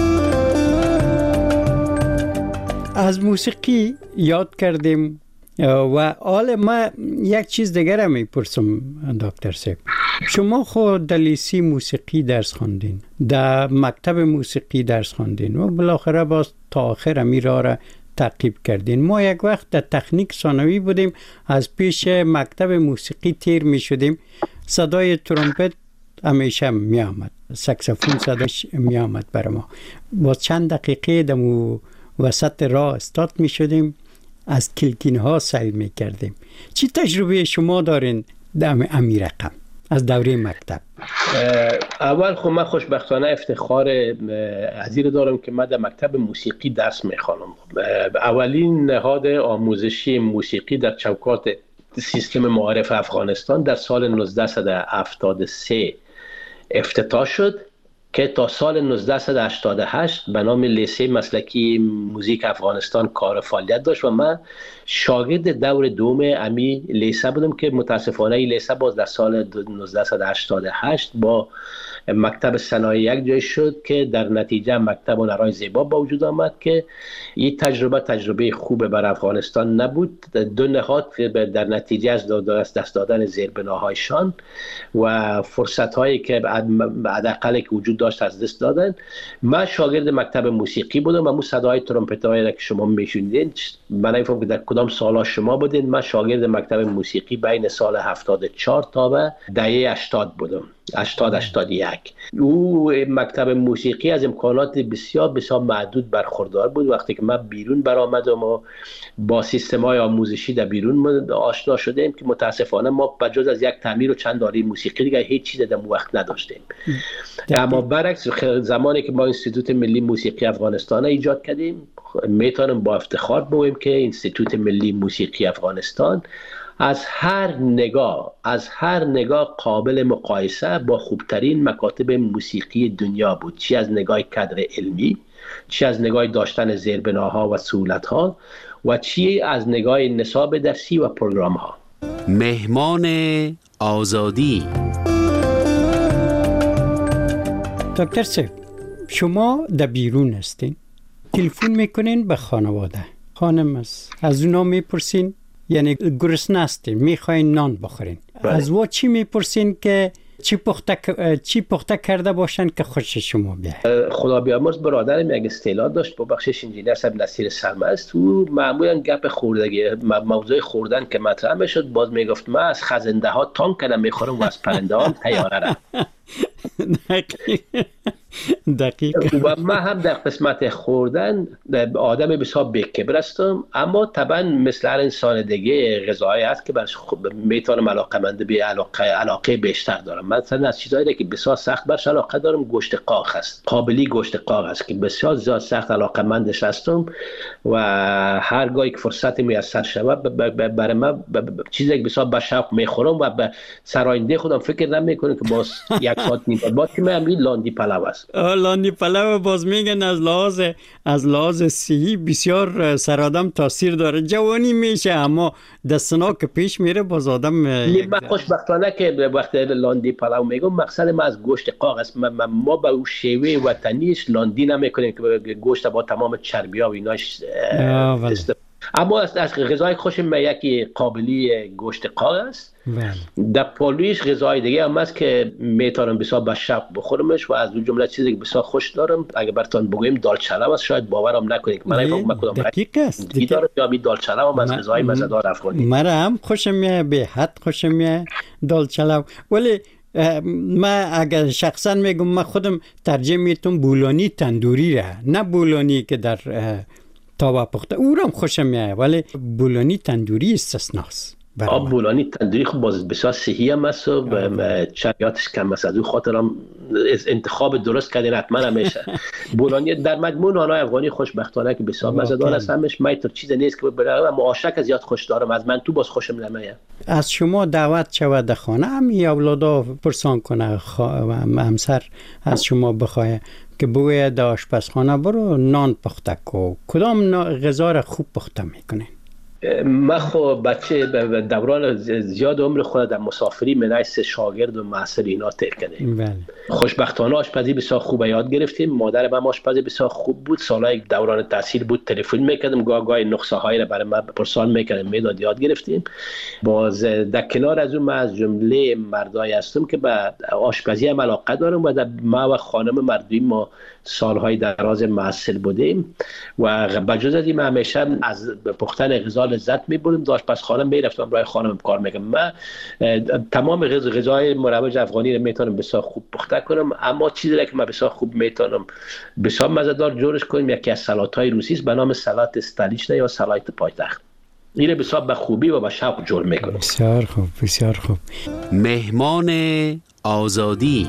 از موسیقی یاد کردیم و حالا ما یک چیز دیگر می پرسم دکتر صاحب، شما خود در لیسی موسیقی درس خواندین، در مکتب موسیقی درس خواندین و بالاخره باز تا آخر میرا را تعقیب کردین. ما یک وقت در تکنیک ثانوی بودیم، از پیش مکتب موسیقی تیر می شدیم، صدای ترومپت همیشه می آمد، ساکسوفون صداش می آمد بر ما. با چند دقیقه دمو وسط راه استاد می شدیم، از کلکین ها سعی می کردیم. چی تجربه شما دارین در امی رقم از دوره مکتب؟ اول خب من خوشبختانه افتخار عزیز دارم که من در مکتب موسیقی درس میخوانم. اولین نهاد آموزشی موسیقی در چوکات سیستم معارف افغانستان در سال نوزده هفتاد و سه افتتاح شد که تا سال نوزده هشتاد و هشت به نام لیسه مسلکی موزیک افغانستان کار فعالیت داشت و من شاگرد دور دوم امی لیسه بودم که متاسفانه این لیسه باز در سال نوزده هشتاد و هشت با مکتب صنایع یک جای شد که در نتیجه مکتب هنرهای زیبا با وجود آمد که این تجربه تجربه خوب بر افغانستان نبود. دو نهاد در نتیجه از دست دادن زیربناهایشان و فرصت هایی که حداقل که وجود داشت از دست دادن. من شاگرد مکتب موسیقی بودم و مو صدای ترومپت هایی که شما میشنیدین من نمی‌فهمم که در کدام سالا شما بودین. من شاگرد مکتب موسیقی بین سال هفتاد و چهار تا به دهه هشتاد بودم، هشتاد هشتاد و یک. او مکتب موسیقی از امکانات بسیار بسیار محدود برخوردار بود. وقتی که من بیرون برآمدم و با سیستم‌های آموزشی در بیرون آشنا شدیم که متاسفانه ما بجز از یک تعمیر و چند داری موسیقی دیگه هیچ چیز در وقت نداشتیم. اما برعکس زمانی که ما انستیتوت ملی موسیقی افغانستان ایجاد کردیم میتونم با افتخار بگویم که انستیتوت ملی موسیقی افغانستان از هر نگاه از هر نگاه قابل مقایسه با خوبترین مکاتب موسیقی دنیا بود، چی از نگاه کادر علمی، چی از نگاه داشتن زیربناها و سهولت‌ها و چی از نگاه نصاب درسی و پروگرام‌ها. مهمان آزادی. دکتر صاحب شما در بیرون هستین، تلفن میکنین به خانواده، خانم است از اونا میپرسین یعنی گرسنه هستین میخواین نان بخورین، از وا چی میپرسین که چی پخته چی پخته کرده باشن که خوش شما بیاد؟ خدا بیامرز برادرم یک اصطلاح داشت با بخشش انجینیر صاحب نصیر سرمست، تو معمولا گپ خوردگی موضوع خوردن که مطرح میشد باز میگفت من از خزنده ها تان کردم میخورم و از پرنده ها طیاره را. دقیق. و من هم در قسمت خوردن آدم بسیار بی‌کبر هستم، اما طبعا مثل هر انسان دیگه غذایی هست که برش میتونم علاقه‌مند به علاقه علاقه بیشتر دارم. مثلا از چیزایی که بسیار سخت برش علاقه دارم گوشت قاق هست، قابلی گوشت قاق هست که بسیار زیاد سخت علاقه‌مندش هستم و هر گاهی که فرصت میسر شود برای من چیزی که بسیار به شوق میخورم و به سراینده خودم فکر نمیکنم که باز یک ساعت نیم بعد که من لاندی پلو است. لاندی پلو باز میگن از لحاظ از لحاظ صحی بسیار سر آدم تاثیر داره، جوانی میشه اما دستنا که پیش میره باز آدم. من خوشبختانه که وقتی لاندی پلو میگم مقصد ما از گوشت قاق است. ما با او شیوه وطنیش لاندی نمیکنیم که گوشت با تمام چربی ها و ایناش است. اما از غذای خوشم یکی قابلی گوشت قاق است. در پالویش غذای دیگه هم هست که میتونم بسیار با شوق بخورمش و از اون جمله چیزی که بسیار خوش دارم اگه براتون بگویم دال چلو است. شاید باورم نکنید من نمی‌فهمم کدوم دقیق است دیدار یا می دال چلو هم از غذای مزه‌دار افغانی. مرا هم خوشم میاد، به حد خوشم میاد دال چلو. ولی من اگر شخصا میگم من خودم ترجیح میتونم بولانی تندوری را، نه بولانی که در تاوا پخته، او را خوشم میاد ولی بولانی تندوری استثناست. آب بولانی تندوری خب باز بسیار صحی هم است و چریاتش کم است. از اون خاطرم انتخاب درست کردین حتما همیشه. بولانی در مجموع نانای افغانی خوشبختانه که بسیار مزه‌دار است همش. من تو چیز نیست که برای اما عاشق از زیاد خوش دارم از من تو باز خوشم نمیاد. از شما دعوت شود در خانه هم اولادا پرسان کنه همسر از شما بخواه که بوی در آشپزخانه برو نان پخته کو، کدام غذا را خوب پخته میکنین؟ من خب بچه دوران زیاد عمر خود در مسافری منای سه شاگرد و معصر اینا تیر کردیم. بله. خوشبختانه آشپزی بسیار خوب یاد گرفتیم. مادر من آشپزی بسیار خوب بود. سالهای دوران تحصیل بود تلفن میکردم گاه گاه نقصه هایی را برای من پرسان میکردم میداد یاد گرفتیم. باز در کنار از اون من از جمله مردایی هستم که به آشپزی هم علاقه دارم و در ما و خانم مردوی ما سالهای دراز معسل بودیم و بجز از این همیشه از پختن غذا لذت می‌بردم. داشت پس خانم میرفتم برای خانم کار میکنم. من تمام غذای مروج افغانی رو میتونم بسیار خوب پخته کنم، اما چیزی که من بسیار خوب میتونم بسیار مزه‌دار جورش کنم یکی از سالات‌های روسی است به نام سالات استالیچنه یا سالات پایتخت. اینو بسیار به خوبی و به شوق جور میکنم. بسیار خوب بسیار خوب. مهمان آزادی.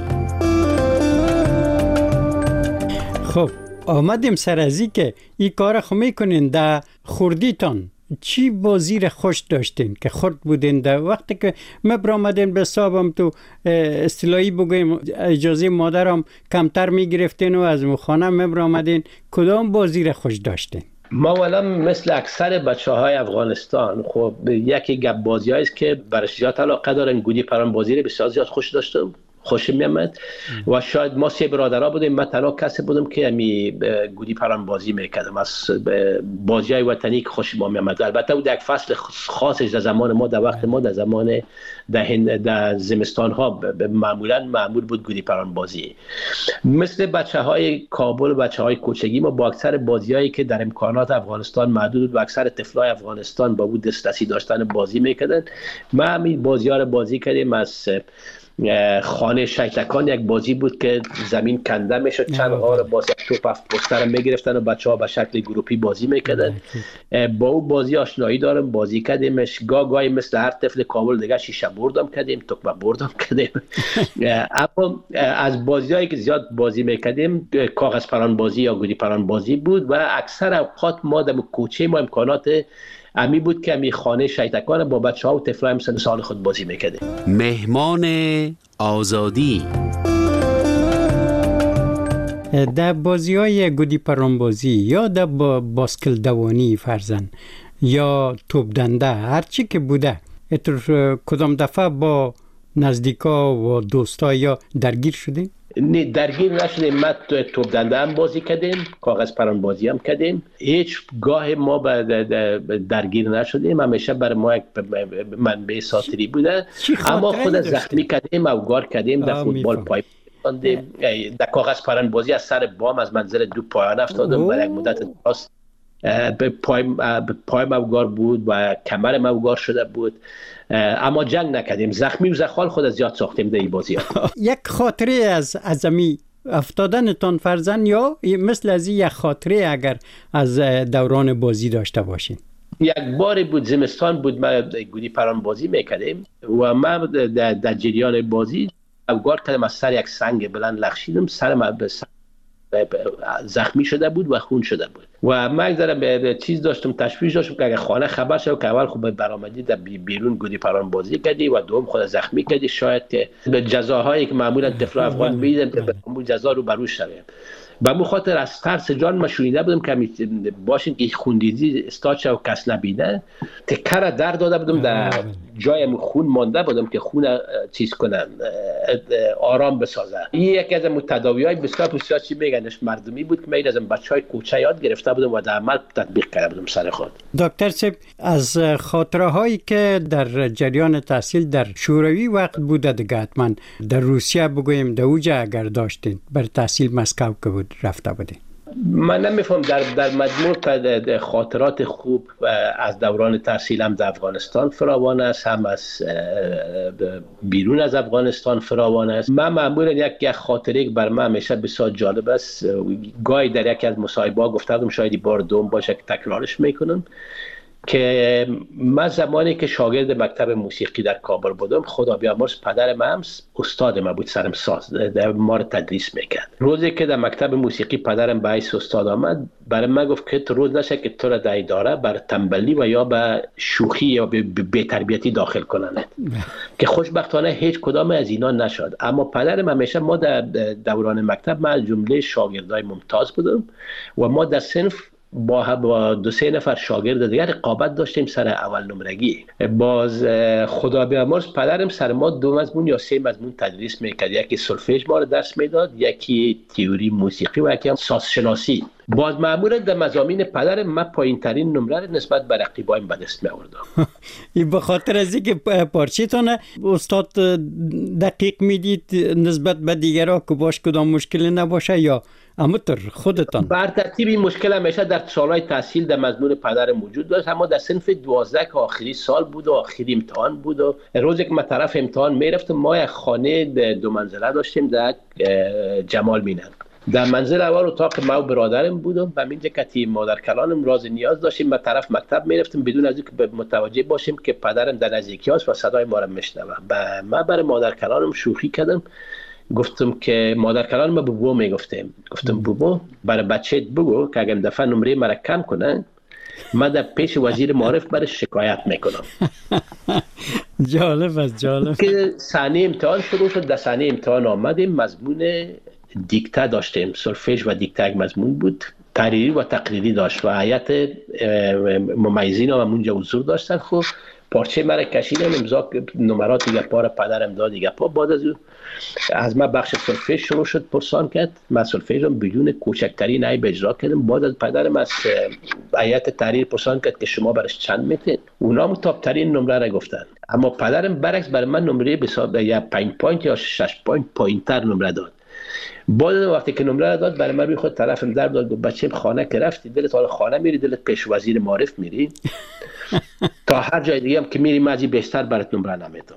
خب آمدیم سر ازی که این کار خو میکنین در خوردیتان چی بازی را خوش داشتین که خورد بودین در وقتی که ما برآمدین به حسابم تو اصطلاحی بگویم اجازه مادرم کمتر میگرفتین و از خانه ما برآمدین، کدام بازی را خوش داشتین؟ ما اولا مثل اکثر بچه های افغانستان خب یکی گپ بازی است که برش زیاد علاقه دارن. گودی پران بازی رو بسیار زیاد خوش داشتم، خوشم میامد و شاید ما سه برادرها بودیم، من تنها کسی بودم که امی گودی پران بازی میکردم. از بازی های وطنی که خوش ما میامد. البته او در یک فصل خاصش در زمان ما، در وقت ما، در زمان در, در زمستان ها معمولا معمول بود گودی پران بازی. مثل بچه های کابل و بچه های کوچگی ما با اکثر بازی هایی که در امکانات افغانستان محدود و اکثر طفلای افغانستان با بود دسترسی داشتن بازی میکردن. ما همین بازی ها رو بازی کردیم. از خانه شیطکان یک بازی بود که زمین کنده میشد، چند غار باز توپ هفت پستر میگرفتن و بچه ها به شکل گروپی بازی میکردن. با او بازی آشنایی دارم، بازی کردیمش. گاه گاهی مثل هر طفل کابل دیگه شیشه بردم کردیم، تکمه بردم کردیم. اما از بازی هایی که زیاد بازی میکردیم کاغذ پران بازی یا گودی پران بازی بود و اکثر اوقات ما در کوچه ما امکانات امی بود که امی خانه شیطکان با بچه ها و طفلای سن سال خود بازی میکردیم. مهمان آزادی در بازی های گودی پران بازی یا در باسکل دوانی فرزن یا توپ دنده هرچی که بوده، اتر کدام دفعه با نزدیکا و دوستا یا درگیر شدیم؟ نه درگیر نشدیم. ما توپ دنده هم بازی کردیم، کاغذ پران بازی هم کردیم. هیچ گاه ما درگیر نشدیم. همیشه برای ما یک منبع ساتری بوده. اما خود زخمی کردیم، اوگار کردیم، در فوتبال پای باندیم، در کاغذ پران بازی از سر بام از منزل دو پایان افتادم. برای یک مدت دراست پایم پایم اوگار بود و کمرم اوگار شده بود، اما جنگ نکردیم. زخمی و زخال خود از زیاد ساختیم در این بازی ها. یک خاطره از ازمی افتادنتان فرزن یا مثل از یک خاطره اگر از دوران بازی داشته باشین؟ یک باری بود زمستان بود، ما گودی پران بازی میکردیم و ما در, در جریان بازی اوگار کردم، از سر یک سنگ بلند لغشیدم، سرم به زخمی شده بود و خون شده بود و من یک ذره چیز داشتم، تشویش داشتم که اگه خانه خبر شد که اول خب برآمدی در بیرون گودی پران بازی کردی و دوم خود زخمی کردی، شاید که به جزاهایی که معمولا طفل افغان میدن به همون جزا رو بروش شویم. به مو خاطر از ترس جان ما شونیده بودم که باشین که خوندیزی استاچ و کس نبینه، تکر در داده بودم، در جایم خون مانده بودم که خون چیز کنم، آرام بسازه. این یکی از تداوی‌های بسیار بسیار چی میگنش مردمی بود که من از بچهای کوچه یاد گرفته بودم و در عمل تطبیق کرده بودم سر خود. دکتر صاحب، از خاطره هایی که در جریان تحصیل در شوروی وقت بوده دیگه، حتما در روسیه بگویم در اوجه اگر داشتین بر تحصیل مسکو که بود رفته بودین؟ من نمیفهم. در در مجموع خاطرات خوب از دوران تحصیلم در افغانستان فراوان است، هم از بیرون از افغانستان فراوان است. من معمولا یک یک خاطره بر من همیشه بسیار جالب است، گاهی در یکی از مصاحبه‌ها گفتم، شاید بار دوم باشه که تکرارش میکنم، که من زمانی که شاگرد مکتب موسیقی در کابل بودم، خدا بیامرز پدر من استاد ما بود، سرم ساز در ما رو تدریس میکرد. روزی که در مکتب موسیقی پدرم به حیث استاد آمد، برای من گفت که تو روز نشه که تو را در اداره بر تنبلی و یا به شوخی یا به بی‌تربیتی داخل کنند که خوشبختانه هیچ کدام از اینا نشد. اما پدرم همیشه، ما در دوران مکتب من از جمله شاگردای ممتاز بودم و ما در صنف با با دو سه نفر شاگرد دیگر رقابت داشتیم سر اول نمرگی. باز خدا بیامرز پدرم سر ما دو مضمون یا سه مضمون تدریس میکرد، یکی سولفژ ما رو درس میداد، یکی تئوری موسیقی و یکی هم سازشناسی. باز معمولا در مضامین پدرم من پایین ترین نمره نسبت به رقیبایم به دست می آوردم. این به خاطر از اینکه پارچه‌تون استاد دقیق میدید نسبت به دیگرها که باش کدام مشکلی نباشه، یا امتر خودتان؟ بر ترتیب این مشکل همیشه در سالهای تحصیل در مضمون پدر موجود داشت، اما در صنف دوازده که آخری سال بود و آخری امتحان بود و روزی که من طرف امتحان میرفتم، ما یک خانه دو منزله داشتیم در جمال مینن. در منزل اول اتاق ما و برادرم بودم و اینجا که مادر کلانم راز نیاز داشتیم، ما طرف مکتب میرفتیم بدون از اینکه متوجه باشیم که پدرم در نزدیکی است و صدای ما را میشنوه. ما برای مادر کلانم شوخی کردم، گفتم که مادر کلانم بابا میگفتم، گفتم بابا برای بچه‌ت بگو که اگه دفعه نمره مرا کم کنه من در پیش وزیر معارف برش شکایت میکنم. جالب است، جالب. که صحنه امتحان شروع شد، در صحنه امتحان آمدیم، مضمون دیکته داشتیم، سولفژ و دیکته یک مضمون بود، تحریری و تقریری داشت و هیئت ممیزین هم اونجا حضور داشتن. خب پارچه مرا کشیدم، امضا نمرات دیگه پا را پدرم داد دیگه پا. بعد از از من بخش سولفژ شروع شد پرسان کرد، من سولفژ هم بدون کوچکترین عیب اجرا کردم. بعد از پدرم از هیئت تحریر پرسان کرد که شما برش چند میتین، اونا هم تاپ ترین نمره را گفتن، اما پدرم برعکس برای من نمره بسیار یا پنج پوینت یا شش پوینت پایینتر نمره داد. بعد وقتی که نمره داد برای من خود طرفم در داد، گفت بچه‌م خانه که رفتی، دلت حال خانه میری، دلت پیش وزیر معارف میری، تا هر جای دیگه هم که میری من از بیشتر برات نمره نمیدم.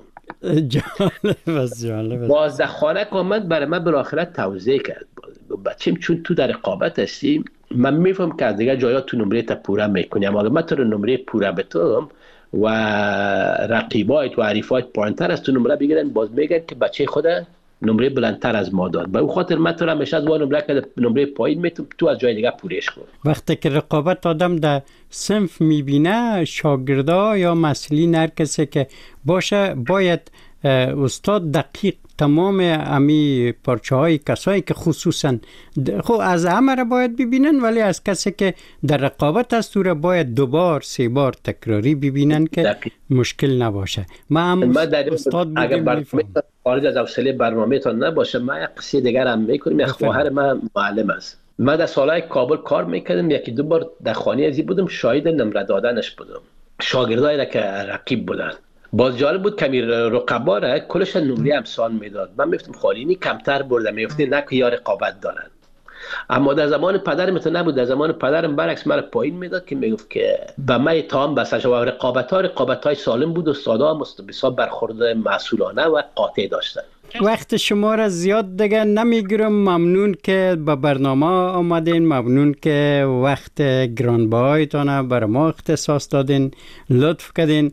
جالب است، جالب است. باز در خانه که آمد برای من بالاخره توضیح کرد، بچه‌م چون تو در رقابت هستی من میفهم که از دیگه جایا تو نمره تا پوره میکنی، اما اگه من تو نمره پوره بتم و رقیبایت و حریفایت پایینتر از تو نمره بگیرن، باز میگن که بچه خود نمره بلندتر از ما داد. به اون خاطر من تو را همیشه از نمره که نمره پایین میتونم تو از جای دیگه پورش کن. وقتی که رقابت آدم در صنف میبینه، شاگردا یا مسئولین هر کسی که باشه باید استاد دقیق تمام امی پارچه های کسایی که خصوصا خب از همه را باید ببینن، ولی از کسی که در رقابت است او را باید دوبار سه بار تکراری ببینن که دقیق. مشکل نباشه. ما هم استاد بودیم، خارج از حوصله برنامه تان نباشه، من یک قصه دیگر هم میکنیم. یک خواهر من معلم است، من در سالهای کابل کار میکردم، یکی دو بار در خانه ازی بودم، شاهد نمره دادنش بودم، شاگردایی را که رقیب بودن. باز جالب بود کمی رقبا را کلش نمره همسان میداد، من میفتم خالینی کمتر برده، میفته نه که یا رقابت دارن. اما در زمان پدرم تو نبود، در زمان پدرم برعکس مرا پایین میداد که میگفت که به من اتهام بسته و رقابت ها رقابت های سالم بود، استادا هم بسیار برخورد مسئولانه و قاطع داشتن. وقت شما را زیاد دیگه نمیگیرم، ممنون که به برنامه آمدین، ممنون که وقت گرانبهایتان برای ما اختصاص دادین، لطف کردین.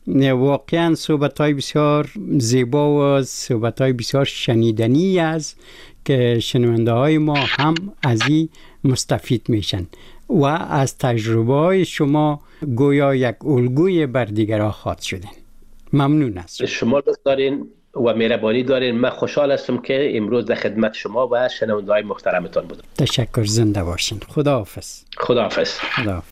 واقعا صحبت‌های بسیار زیبا و صحبت‌های بسیار شنیدنی است که شنونده های ما هم از این مستفید میشن و از تجربه های شما گویا یک الگوی بر دیگران خواهد شدین. ممنون است. شما لطف دارین و مهربانی دارین. من خوشحال هستم که امروز در خدمت شما و شنونده های محترمتان بودم. تشکر، زنده باشین. خداحافظ. خداحافظ. خداحافظ.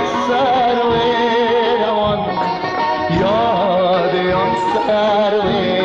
یاد آن سر